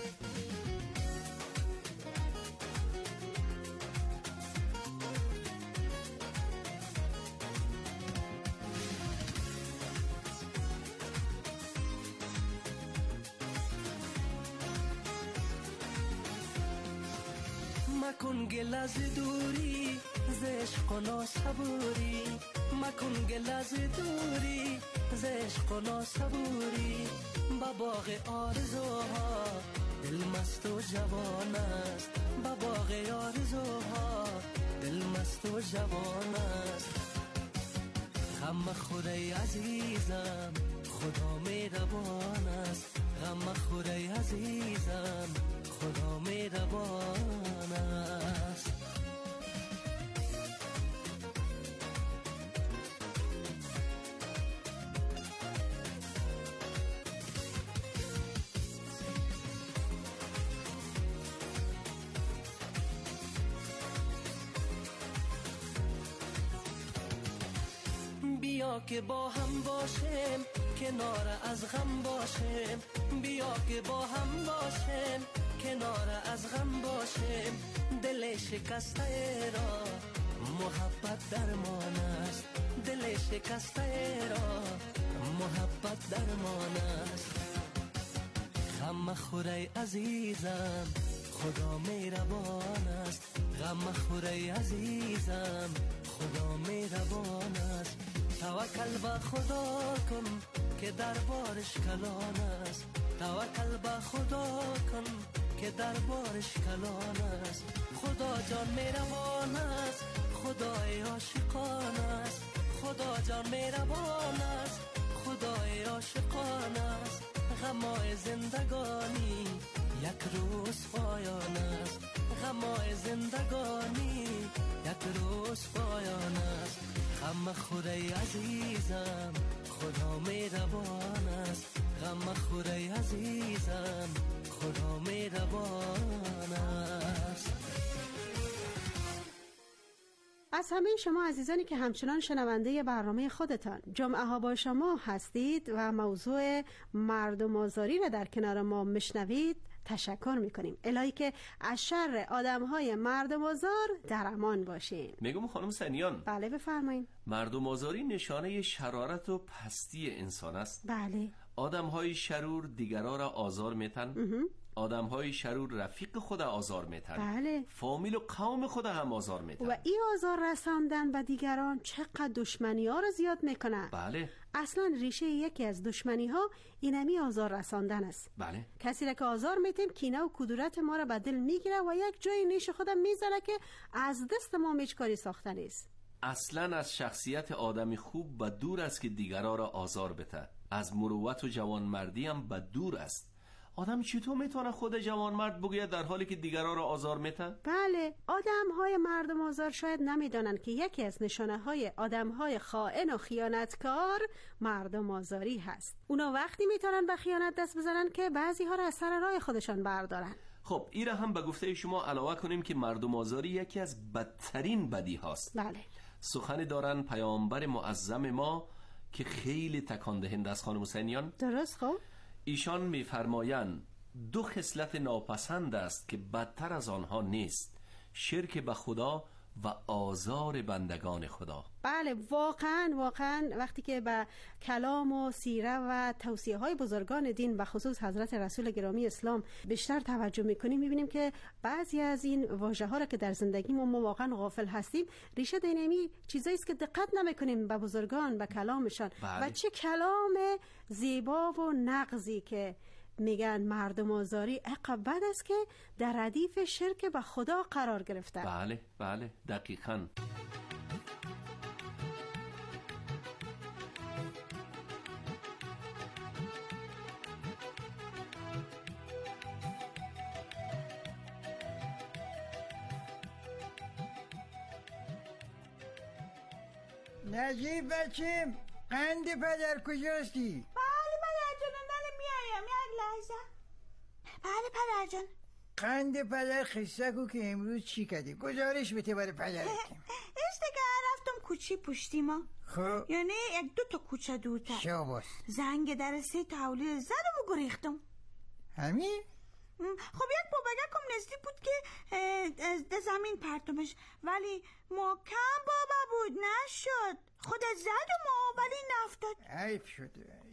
مکن گل از دوری ز عشق و ناصبوری. مکن گل از دوری ز عشق و ناصبوری. با باغ آرزوها دل مست و جوان است. با باغ آرزوها دل مست و جوان است. غم خوره عزیزم، خدا مهربان است. غم خوره عزیزم، خدا مهربان است. بیا که با هم باشیم، کنار از غم باشیم. بیا که با هم باشیم، کنار از غم باشیم. دل شکسته را محبت درمان است. دل شکسته را محبت درمان است. غم خوره عزیزم، خدا مهربان است. غم خوره عزیزم، خدا مهربان است. توکل به خدا کن که دربارش کلان است. توکل به خدا کن که دربارش کلان است. خدا جان مهربان است، خدای عاشقان است. خدا جان مهربان است، خدای عاشقان است. غمای زندگانی یک روز پایان است. غمای زندگانی یک روز پایان است. غم خوره عزیزم، خدا مهربان است. غم خوره عزیزم، خدا مهربان است. از همه شما عزیزانی که همچنان شنونده برنامه خودتان جمعه ها با شما هستید و موضوع مردم آزاری را در کنار ما میشنوید تشکر میکنیم. الهی که از شر آدم های مردم آزار در امان باشین. میگم خانم سنیان. بله بفرمایید. مردم آزاری نشانه شرارت و پستی انسان است. بله. آدم های شرور دیگران را آزار میتن. آدم های شرور رفیق خود آزار میتن. بله. فامیل و قوم خود هم آزار میتن. و این آزار رساندن به دیگران چقدر دشمنی ها را زیاد میکنه. بله. اصلا ریشه یکی از دشمنی ها اینمی آزار رساندن است. بله. کسی را که آزار میتیم کینه و کدورت ما را به دل میگیره و یک جای نیش خودم میذاره که از دست ما هیچ کاری ساخته نیست. اصلا از شخصیت آدمی خوب به دور است که دیگران را آزار بده. از مروت و جوانمردی هم به دور است. آدم چطور میتونه خود جوانمرد بگوید در حالی که دیگران را آزار میده؟ بله، آدم‌های مردم آزار شاید نمیدانند که یکی از نشانه‌های آدم‌های خائن و خیانتکار مردم آزاری هست. اونا وقتی میتونن به خیانت دست بزنن که بعضی‌ها را از سر راه خودشان بردارن. خب این را هم به گفته شما علاوه کنیم که مردم آزاری یکی از بدترین بدی هاست. بله. سخنی دارن پیامبر معظم ما که خیلی تکان دهنده است خانم حسینیان. درست. خب ایشان می‌فرمایند دو خصلت ناپسند است که بدتر از آنها نیست: شرک به خدا و آزار بندگان خدا. بله، واقعا وقتی که به کلام و سیره و توصیه های بزرگان دین و خصوص حضرت رسول گرامی اسلام بیشتر توجه میکنیم میبینیم که بعضی از این واژه ها را که در زندگی ما واقعا غافل هستیم ریشه دینمی چیزایی است که دقت نمیکنیم به بزرگان، به کلامشان. بله. و چه کلام زیبا و نغزی که میگن مردم آزاری عقب بد است که در ردیف شرک به خدا قرار گرفته. بله دقیقاً. نجیب بچیم، قند پدر کجاستی؟ بله پدر جان، میایم یک لحظه. بله پدر جان. قند پدر خسته کو که امروز چی کردی؟ گزارش بده برای پدرت. استگاه رفتم کوچی پشتی ما. خب یعنی یک دو تا کوچه دورتر. شاباس. زنگ در سه تولید زدم و گریختم. همین؟ خب یک بابگکم نزدیک بود که از زمین پرتمش، ولی محکم بابا بود نشد. خودت زد و ما ولی نفتاد. عیب شد.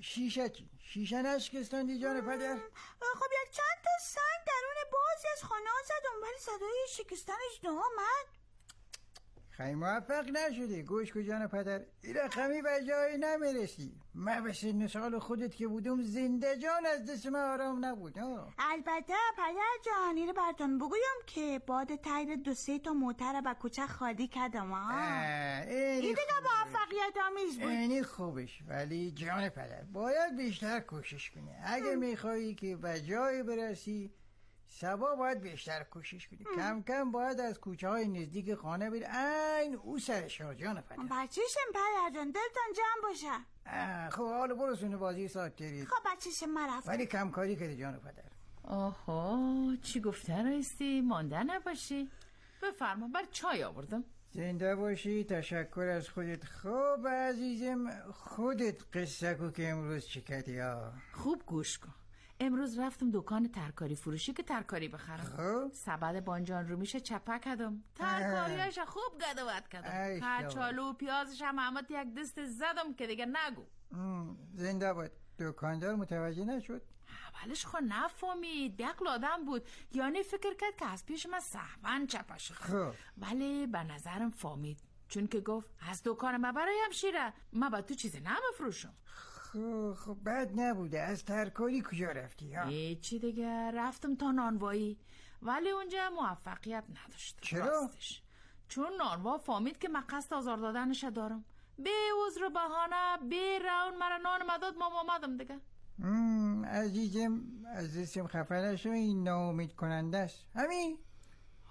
شیشه نشکستندی جان پدر؟ خب یک چند تا سنگ درون بازی از خانه زدم ولی صدای شکستنش نامد. خیلی موفق نشدی گوش کو جان پدر. این رقمی به جایی نمیرسی. من به سن سال خودت که بودم زنده جان از دست من آرام نبود. البته پدر جان این رو براتون بگویم که بعد تایر 2-3 تا موتر با کوچه خالی کردم. این دیگه موفقیت آمیز بود. اینی خوبش، ولی جان پدر باید بیشتر کوشش کنی. اگه میخوایی که به جایی برسی سبا باید بیشتر کوشش کنی. کم کم باید از کوچه های نزدیک خانه بری این او سرش ها جان پدر. بچهشم پدر جان، دلتان جمع باشه. خب حالا برو سونه بازی ساعت دارید. خب بچهشم من رفتم. ولی کم کاری کردی جان پدر. آها چی گفته رایستی؟ مانده نباشی؟ بفرما بر چای آوردم. زنده باشی. تشکر از خودت. خب عزیزم خودت قصه کو که امروز چی کردی ها؟ خوب گوش کن. امروز رفتم دکان ترکاری فروشی که ترکاری بخرم. خب سبد بانجان رو میشه چپه کردم. ترکاریاش خوب گدوات کردم. کچالو پیازش هم همت یک دست زدم که دیگه نگو. زنده بود. دکاندار متوجه نشد؟ اولش خود نفهمید. بیقل آدم بود، یعنی فکر کرد که از پیش من سهون چپه شد. خب ولی به نظرم فهمید، چون که گفت از دکان ما برایم شیره، من با تو چیزی نمیفروشم. خب بد نبوده. از ترکاری کجا رفتی ها؟ چی دیگه رفتم تا نانوایی، ولی اونجا موفقیت نداشت. چرا؟ راستش چون نانوا فهمید که من قصد آزار دادنش دارم. به عذر و بهانه به رون مرا نان مداد ما آمدم دیگه. عزیزم از دستم خفه نشو. این ناامید کننده است. همین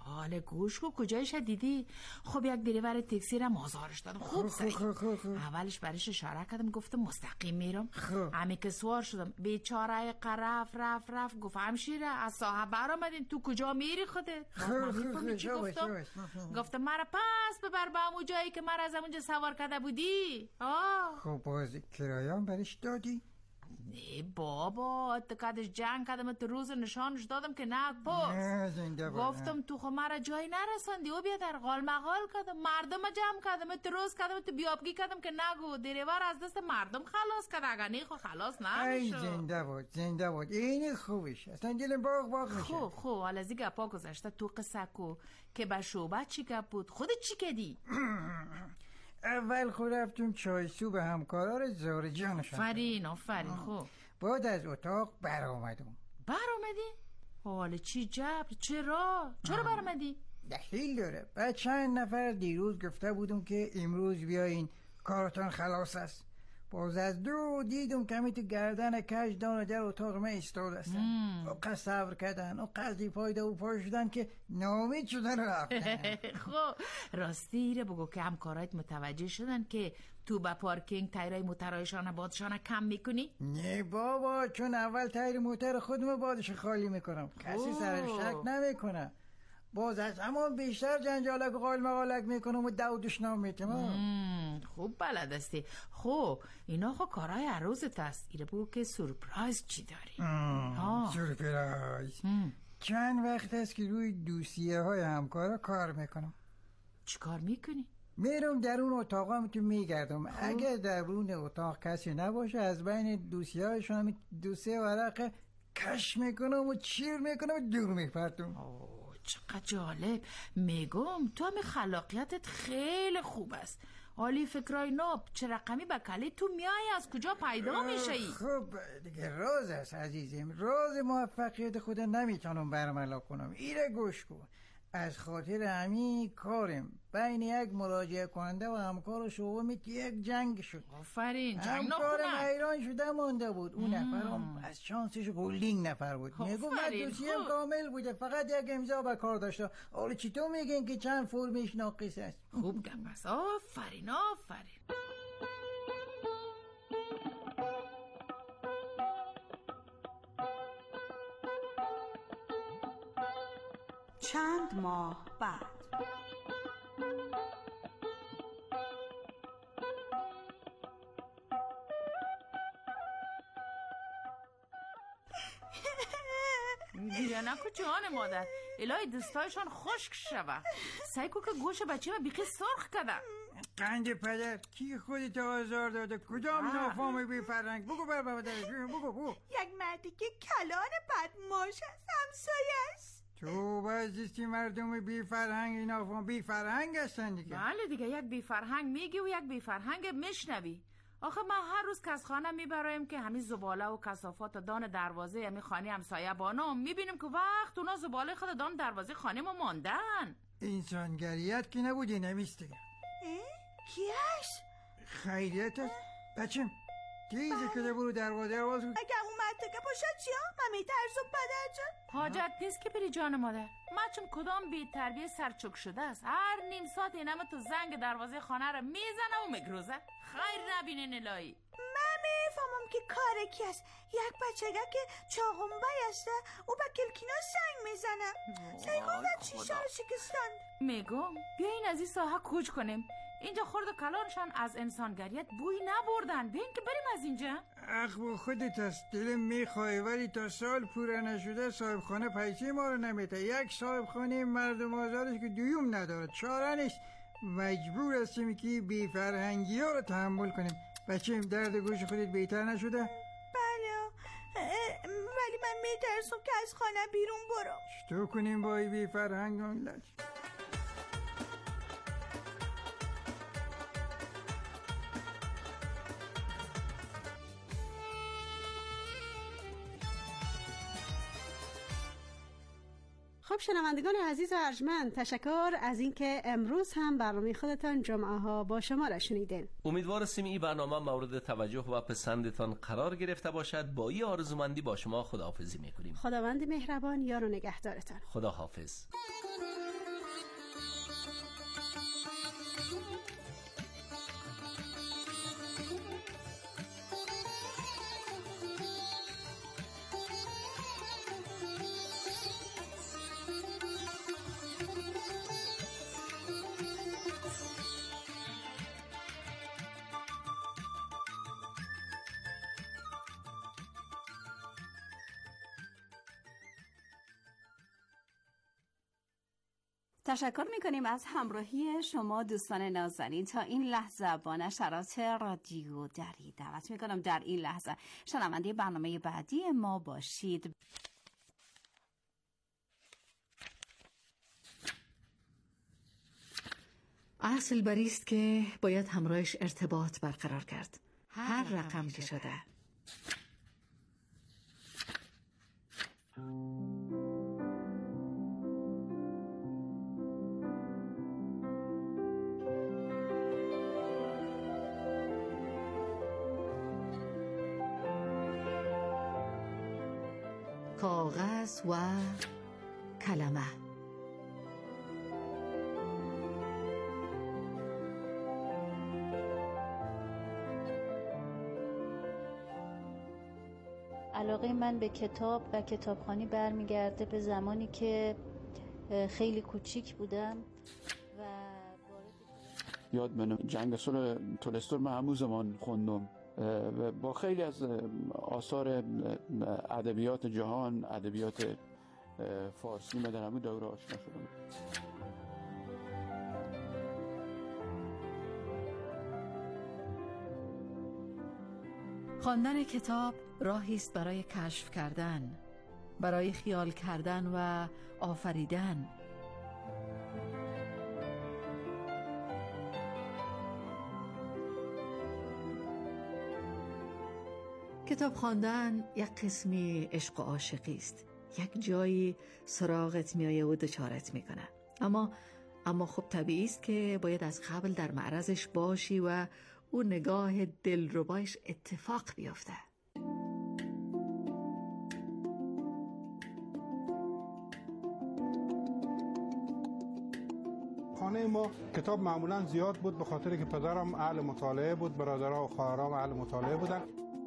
حالا گوش کو کجایش دیدی؟ خب یک دریور تاکسی را آزارش دادم. خوب سعی اولش برش اشاره کردم گفتم مستقیم میرم. همین که سوار شدم بیچاره قرف رفت گفت همشیره از صاحب برآمدین تو کجا میری خودت؟ گفتم مرا پس ببر به همون جایی که مرا از اونجا سوار کرده بودی. خب باز کرایه برش دادی؟ نه بابا اتقادش جنگ کردم تو روز نشانش دادم که نه پس گفتم تو خو مرا جایی نرساندی و بیا در غال مغال کردم مردم جمع کردم تو روز کردم تو بیابگی کردم که نگو دریور از دست مردم خلاص کرد اگر نه خو خلاص نمیشه. زنده بود این خوبش اصلا دلم باغ میشه. خب حالا از این گپا گذشته تو قصه کو که با شعبت چی گپ بود خودت چی کردی؟ اول خود رفتم چای سو به همکارا رو زار جانشان. آفرین خوب. بعد از اتاق برآمدی؟ حالا چی جبر؟ چرا برآمدی؟ دلیل داره. بعد چند نفر دیروز گفته بودم که امروز بیاین کارتان خلاص است. باز از دو دیدم کمی تو گردن کج دانه در اتاق من ایستاد هستن. او صبر کردن او قضی پایده و پای شدن که نامید شدن رفتن. خب راستی رو بگو که همکارایت متوجه شدن که تو با پارکینگ تایرای موترایشان بادشان کم میکنی؟ نه بابا چون اول تایر موتر خودم بادش خالی میکنم کسی سرش شک نمیکنه. باز از همون بیشتر جنجالک و قال مقالک میکنم و دودش نام میتونم. خوب بلد هستی. خب اینا خب کارهای عروضت است. ایره بگو که سورپرایز چی داری؟ سورپرایز چند وقت است که روی دوسیه های همکارا کار میکنم. چی کار میکنی؟ میرم در اون اتاق هم تو میگردم. اگر در اون اتاق کسی نباشه از بین دوسیه هایشون دوسیه ورق کش میکنم و چیر میکنم و دور میپرتم. چقدر جالب. میگم تو هم خلاقیتت خیلی خوب است. حالی فکرای ناب چه رقمی به کلی تو میای از کجا پیدا میشه ای؟ خب دیگه راز است عزیزم. راز موفقیت خود نمیتونم برملا کنم. ایره گوش کن. از خاطر همین کارم بین یک مراجعه کننده و همکار شغلم یک جنگ شد. آفرین جنگ همکارم حیران شده مانده بود. اون نفرم از شانسش قولینگ نفر بود. میگم من دوسیم کامل بوده فقط یک امضا به کار داشته. حالا چطور میگن که چند فرمش ناقص است؟ خوب گپ است. آفرین چند ماه بعد دیگه نکو جان مادر الهی دستایشان خشک شوه. سعی کو که گوش بچه من بیخی سرخ کده. قند پدر کی خودت آزار داده؟ کدام نافام بی فرهنگ؟ بگو بر مادرش بگو. یک مردی که کلان بدماش است همسایه است. تو بازیستی مردم بی فرهنگ اینا بی فرهنگ هستن دیگه. بله دیگه یک بی فرهنگ میگی و یک بی فرهنگ میشنوی. آخه ما هر روز که از خانه میبرایم که همین زباله و کثافات دان دروازه همین خانه همسایه بانو میبینیم که وقت اونا زباله خود دان دروازه خانه ما ماندن. انسانگریت که نبودی نمیسته. کیش؟ خیریت است بچم تیزه که برو دروازه آواز کن. اگه اومد که باشد چیا؟ من میترسم پدر جان. حاجت نیست که بری جان مادر. مچم کدام بی تربیه سرچک شده است. هر نیم ساعت اینم تو زنگ دروازه خانه رو میزنه و میگروزه. خیر نبینین الهی. من میفهمم که کار کی است. یک بچگه که چاقنبه است او به کلکینا سنگ میزنه. سیگون و چیشا رو شکستند. میگم بیاین از این ساحه کوچ کنیم. اینجا خورد و کلانشان از انسانگریت بوی نبردن. بیاین که بریم از اینجا. اخ خودت است دلم میخوای ولی تا سال پوره نشده صاحب خانه پیسه ما رو نمیده. یک صاحب خانه مردم آزارش که دویوم نداره چاره نیست. مجبور هستیم که بی فرهنگی ها رو تحمل کنیم. بچه درد گوش خودت بهتر نشده؟ بله ولی من میترسم که از خانه بیرون برم. چطور کنیم با بی فرهنگ ملت؟ خب شنوندگان عزیز و ارجمند تشکر از اینکه امروز هم برنامه خودتان جمعه ها با شما را شنیدین. امیدوار هستیم این برنامه مورد توجه و پسندتان قرار گرفته باشد. با این آرزومندی با شما خداحافظی میکنیم. خداوند مهربان یار و نگهدارتان. خدا حافظ. تشکر میکنیم از همراهی شما دوستان نازنین. تا این لحظه با نشرات رادیو دری دعوت میکنم در این لحظه شنونده برنامه بعدی ما باشید. اصل بر است که باید همراهش ارتباط برقرار کرد، هر رقم که شده. کاغذ و کلمه. علاقه من به کتاب و کتابخوانی برمیگرده به زمانی که خیلی کوچیک بودم و یاد منم جنگ اصول تولستوی من همون زمان خوندم و با خیلی از آثار ادبیات جهان، ادبیات فارسی من در همون دوره آشنا شدم. خواندن کتاب راهی است برای کشف کردن، برای خیال کردن و آفریدن. کتاب خواندن یک قسمی عشق و عاشقی است، یک جایی سراغت میایه و دچارت میکنه. اما خب طبیعی است که باید از قبل در معرضش باشی و او نگاه دلربایش اتفاق بیفته. خانه ما کتاب معمولا زیاد بود به خاطر که پدرم اهل مطالعه بود، برادرها و خواهرام اهل مطالعه بودن.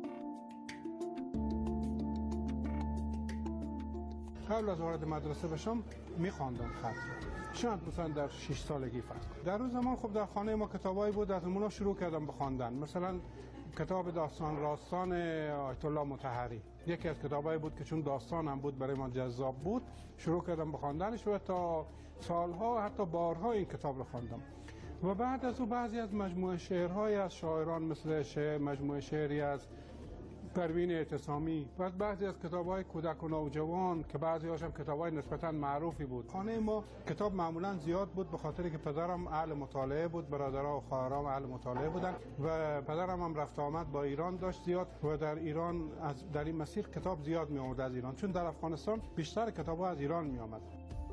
قبل از وارد مدرسه بشم میخواندم خط. شاید مثلا در 6 سالگی فرض. در اون زمان خب در خانه ما کتابایی بود، از اونها شروع کردم به خواندن. مثلا کتاب داستان راستان آیت الله مطهری یکی از کتابایی بود که چون داستان هم بود برای من جذاب بود، شروع کردم به خواندنش و تا سالها حتی بارها این کتاب رو خواندم. و بعد از اون بعضی از مجموعه شعرهای از شاعران مثل مجموعه شعری از پروین اعتصامی و بعضی از کتاب‌های کودک و نوجوان که بعضی هاشم کتاب‌های نسبتاً معروفی بود. خانه ما کتاب معمولاً زیاد بود به خاطر که پدرم اهل مطالعه بود، برادرها و خواهرام اهل مطالعه بودن و پدرم هم رفت آمد با ایران داشت زیاد و در ایران در این مسیر کتاب زیاد می آمد از ایران، چون در افغانستان بیشتر کتاب‌ها از ایران می آمد.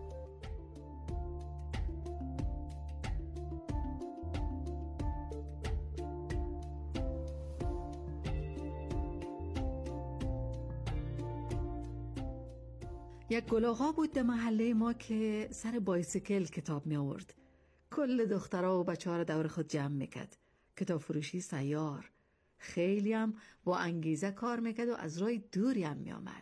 یک گلاغا بود در محله ما که سر بایسیکل کتاب می آورد. کل دخترها و بچه ها را دور خود جمع میکرد. کتاب فروشی سیار. خیلی هم با انگیزه کار میکرد و از راه دوری هم می آمد.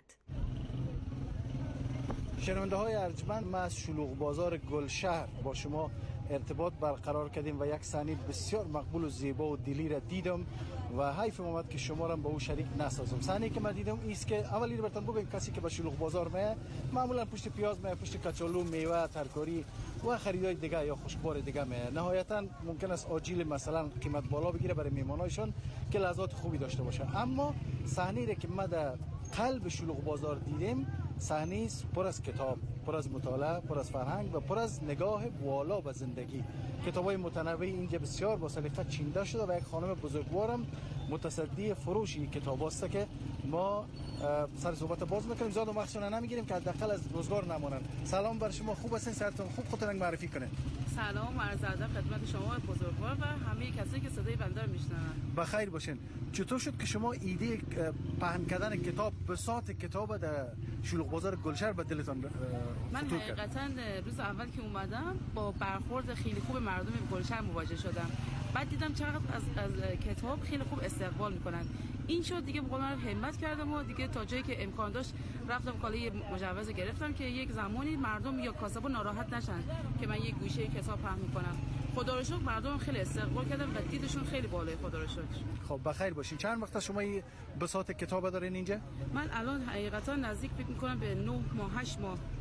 شنونده های ارجمند، ما از شلوغ بازار گلشهر با شما ارتباط برقرار کردیم و یک صحنه بسیار مقبول و زیبا و دلی را دیدم و حیف اومد که شما را با او شریک نسازم. صحنه‌ای که من دیدم ایست که اولی رو براتون بگم، کسی که به شلوغ بازار میاد معمولا پشت پیاز میاد، پشت کچالو، میوه، ترکاری و خریدای دیگه یا خشکبار دیگه میاد. نهایتا ممکن است آجیل مثلا قیمت بالا بگیره برای میهمانایشون که لحظات خوبی داشته باشه. اما صحنه‌ای که ما در قلب شلوغ بازار دیدیم صحنه است پر از کتاب، پر از مطالعه، پر از فرهنگ و پر از نگاه والا به زندگی. کتابای متنوعی اینجا بسیار با سلیقه چینده شده و یک خانم بزرگوارم متصدی فروش این کتاب است که ما سر صحبت باز میکنیم. زاد و مخصوصا نمیگیریم که حداقل از روزگار نمونن. سلام بر شما، خوب هستین؟ صحتتون خوب؟ خودتون معرفی کنید. سلام و عرض ادب خدمت شما بزرگوار و همه کسایی که صدای بنده رو میشنون. بخیر باشین. چطور شد که شما ایده پهن کردن کتاب، بساط کتاب در شلوغ بازار گلشهر به دلتان من حقیقتا روز اول که اومدم با برخورد خیلی خوب مردم گلشهر مواجه شدم. بعد دیدم چقدر از کتاب خیلی خوب استقبال میکنن. این شد دیگه به قول من همت کردم و دیگه تا جایی که امکان داشت رفتم کالای مجوز گرفتم که یک زمانی مردم یا کاسبا ناراحت نشن که من یک گوشه کتاب پهن میکنم. خدا رو شکر مردم خیلی استقبال کردن و دیدشون خیلی بالای. خدا رو شکر. خب بخیر باشین. چند وقت شما این بساط کتاب دارین اینجا؟ من الان حقیقتا نزدیک فکر میکنم به 9 ماه 8 ماه.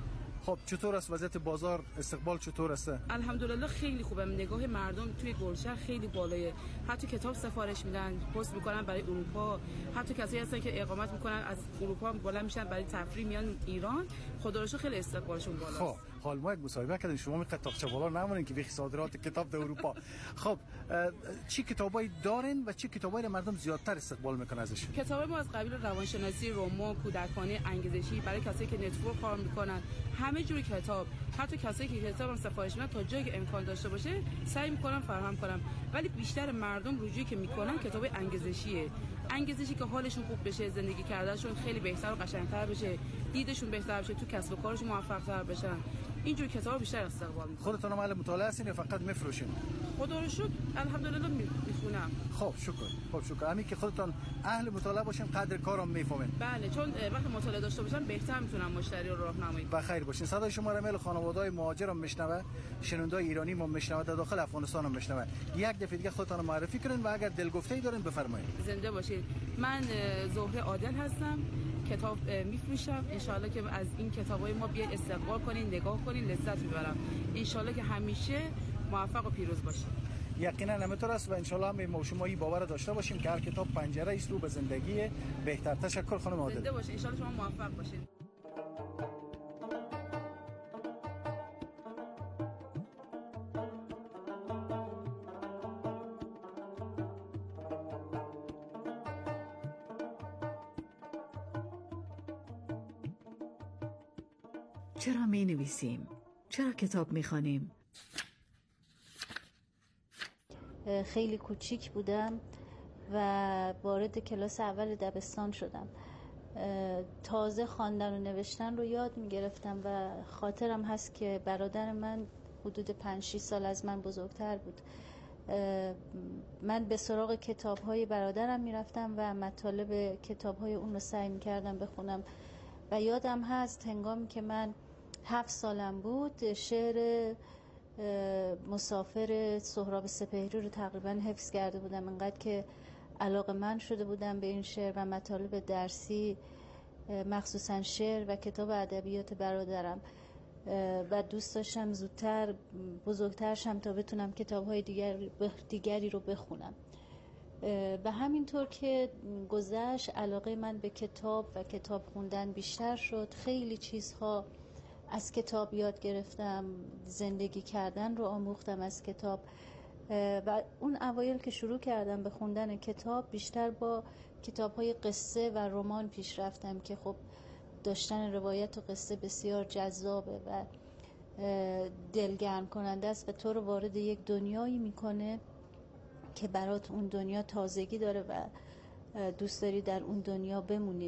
خب چطور است وضعیت بازار، استقبال چطور است؟ الحمدلله خیلی خوبه. نگاه مردم توی گلشهر خیلی بالایه. حتی کتاب سفارش میدن، پست میکنن برای اروپا. حتی کسایی هستن که اقامت میکنن از اروپا بلند میشن برای تفریح میان ایران. خدا رو شکر خیلی استقبالشون بالاست. خب حال ما یک مصاحبه کردیم، شما می قطاقچه بالا نمونین که بی صادرات کتاب در اروپا. خب چی کتابایی دارین و چی کتابایی مردم زیادتر استقبال میکنن ازش؟ کتاب ما از قبیل روانشناسی، رمان، کودکانه، انگیزشی، برای کسایی که نتورک کار میکنن، همه جور کتاب. حتی کسایی که کتابم سفارش میدن تا جایی که امکان داشته باشه سعی میکنم فراهم کنم. ولی بیشتر مردم رجوعی که میکنن کتاب انگیزشیه. انگیزشی که حالشون خوب بشه، زندگی کردنشون خیلی بهتر و قشنگتر بشه، دیدشون بهتر بشه، تو کسب و کارشون موفق‌تر بشن. اینجور کتاب بیشتر استقبال می‌کنه. خودتون هم اهل مطالعه هستین یا فقط میفروشین؟ خدا رو شکر الحمدلله میخونم. خب شکر. همین که خودتون اهل مطالعه باشین قدر کارم میفهمین. بله، چون وقتی مطالعه داشته باشم بهتر میتونم مشتری رو راهنمایی کنم. بخیر باشین. صدای شما را میل خانواده‌های مهاجرم میشنوه، شنوندای ایرانی ما میشنوه، در داخل افغانستان هم میشنوه. یک دفعه دیگه خودتون رو معرفی کنین و اگر دلگفته‌ای دارین بفرمایید. زنده باشین. من زهره عادل هستم. کتاب میفروشم. ان شاءالله که از این کتابای ما بیاید استقبال کنین، نگاه کنین، لذت ببرم. ان شاءالله که همیشه موفق و پیروز باشین. یقینا همینطور است و ان شاء الله ما شما این باور داشته باشیم که هر کتاب پنجره است رو به زندگی بهتر. تشکر خانم عادل. زنده باشین. ان شاءالله شما موفق باشین. چرا می نویسیم؟ چرا کتاب می خوانیم؟ خیلی کوچیک بودم و وارد کلاس اول دبستان شدم. تازه خواندن و نوشتن رو یاد می گرفتم و خاطرم هست که برادر من حدود 5-6 سال از من بزرگتر بود. من به سراغ کتاب‌های برادرم می رفتم و مطالب کتاب‌های اون رو سعی می کردم بخونم و یادم هست هنگامی که من 7 سالم بود شعر مسافر سهراب سپهری رو تقریبا حفظ کرده بودم، انقدر که علاقه‌مند شده بودم به این شعر و مطالب درسی، مخصوصا شعر و کتاب ادبیات برادرم و دوست داشتم زودتر بزرگتر شم تا بتونم کتاب‌های دیگری رو بخونم. و همینطور که گذشت علاقه من به کتاب و کتاب خوندن بیشتر شد. خیلی چیزها از کتاب یاد گرفتم، زندگی کردن رو آموختم از کتاب و اون اوایل که شروع کردم به خوندن کتاب بیشتر با کتاب‌های قصه و رمان پیش رفتم که خب داشتن روایت و قصه بسیار جذابه و دلگرم کننده است و تو رو وارد یک دنیایی میکنه که برات اون دنیا تازگی داره و دوست داری در اون دنیا بمونی.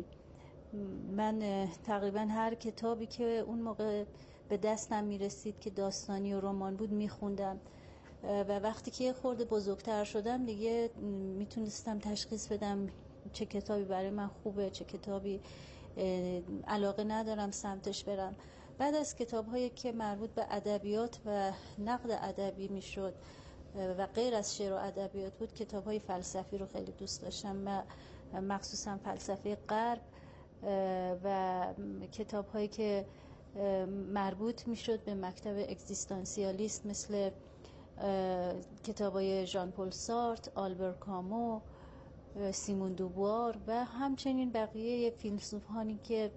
من تقریبا هر کتابی که اون موقع به دستم میرسید که داستانی و رمان بود میخوندم و وقتی که خورده بزرگتر شدم دیگه میتونستم تشخیص بدم چه کتابی برای من خوبه، چه کتابی علاقه ندارم سمتش برم. بعد از کتاب‌هایی که مربوط به ادبیات و نقد ادبی میشد و غیر از شعر و ادبیات بود، کتاب‌های فلسفی رو خیلی دوست داشتم، مخصوصا فلسفه غرب و کتاب‌هایی که مربوط میشد به مکتب اگزیستانسیالیست مثل کتاب‌های ژان پل سارتر، آلبر کامو، سیمون دوبوار و همچنین بقیه فیلسوفانی که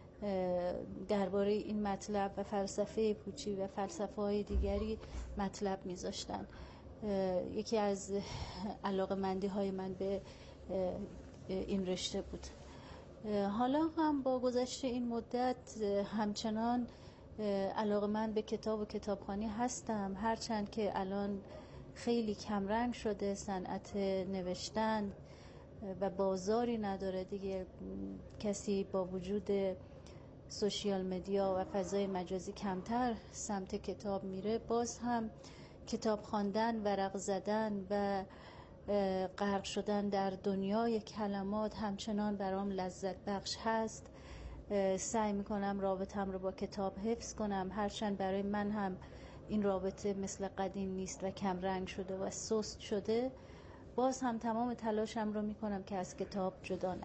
درباره این مطلب و فلسفه پوچی و فلسفه‌های دیگری مطلب میذاشتن. یکی از علاقه‌مندی‌های من به این رشته بود. حالا هم با گذشت این مدت همچنان علاقه‌مند به کتاب و کتابخوانی هستم، هرچند که الان خیلی کمرنگ شده صنعت نوشتن و بازاری نداره دیگه. کسی با وجود سوشیال مدیا و فضای مجازی کمتر سمت کتاب میره. باز هم کتاب خواندن، ورق زدن و غرق شدن در دنیای کلمات همچنان برام لذت بخش هست. سعی میکنم رابطم رو با کتاب حفظ کنم، هرچند برای من هم این رابطه مثل قدیم نیست و کم رنگ شده و سست شده. باز هم تمام تلاشم رو میکنم که از کتاب جدا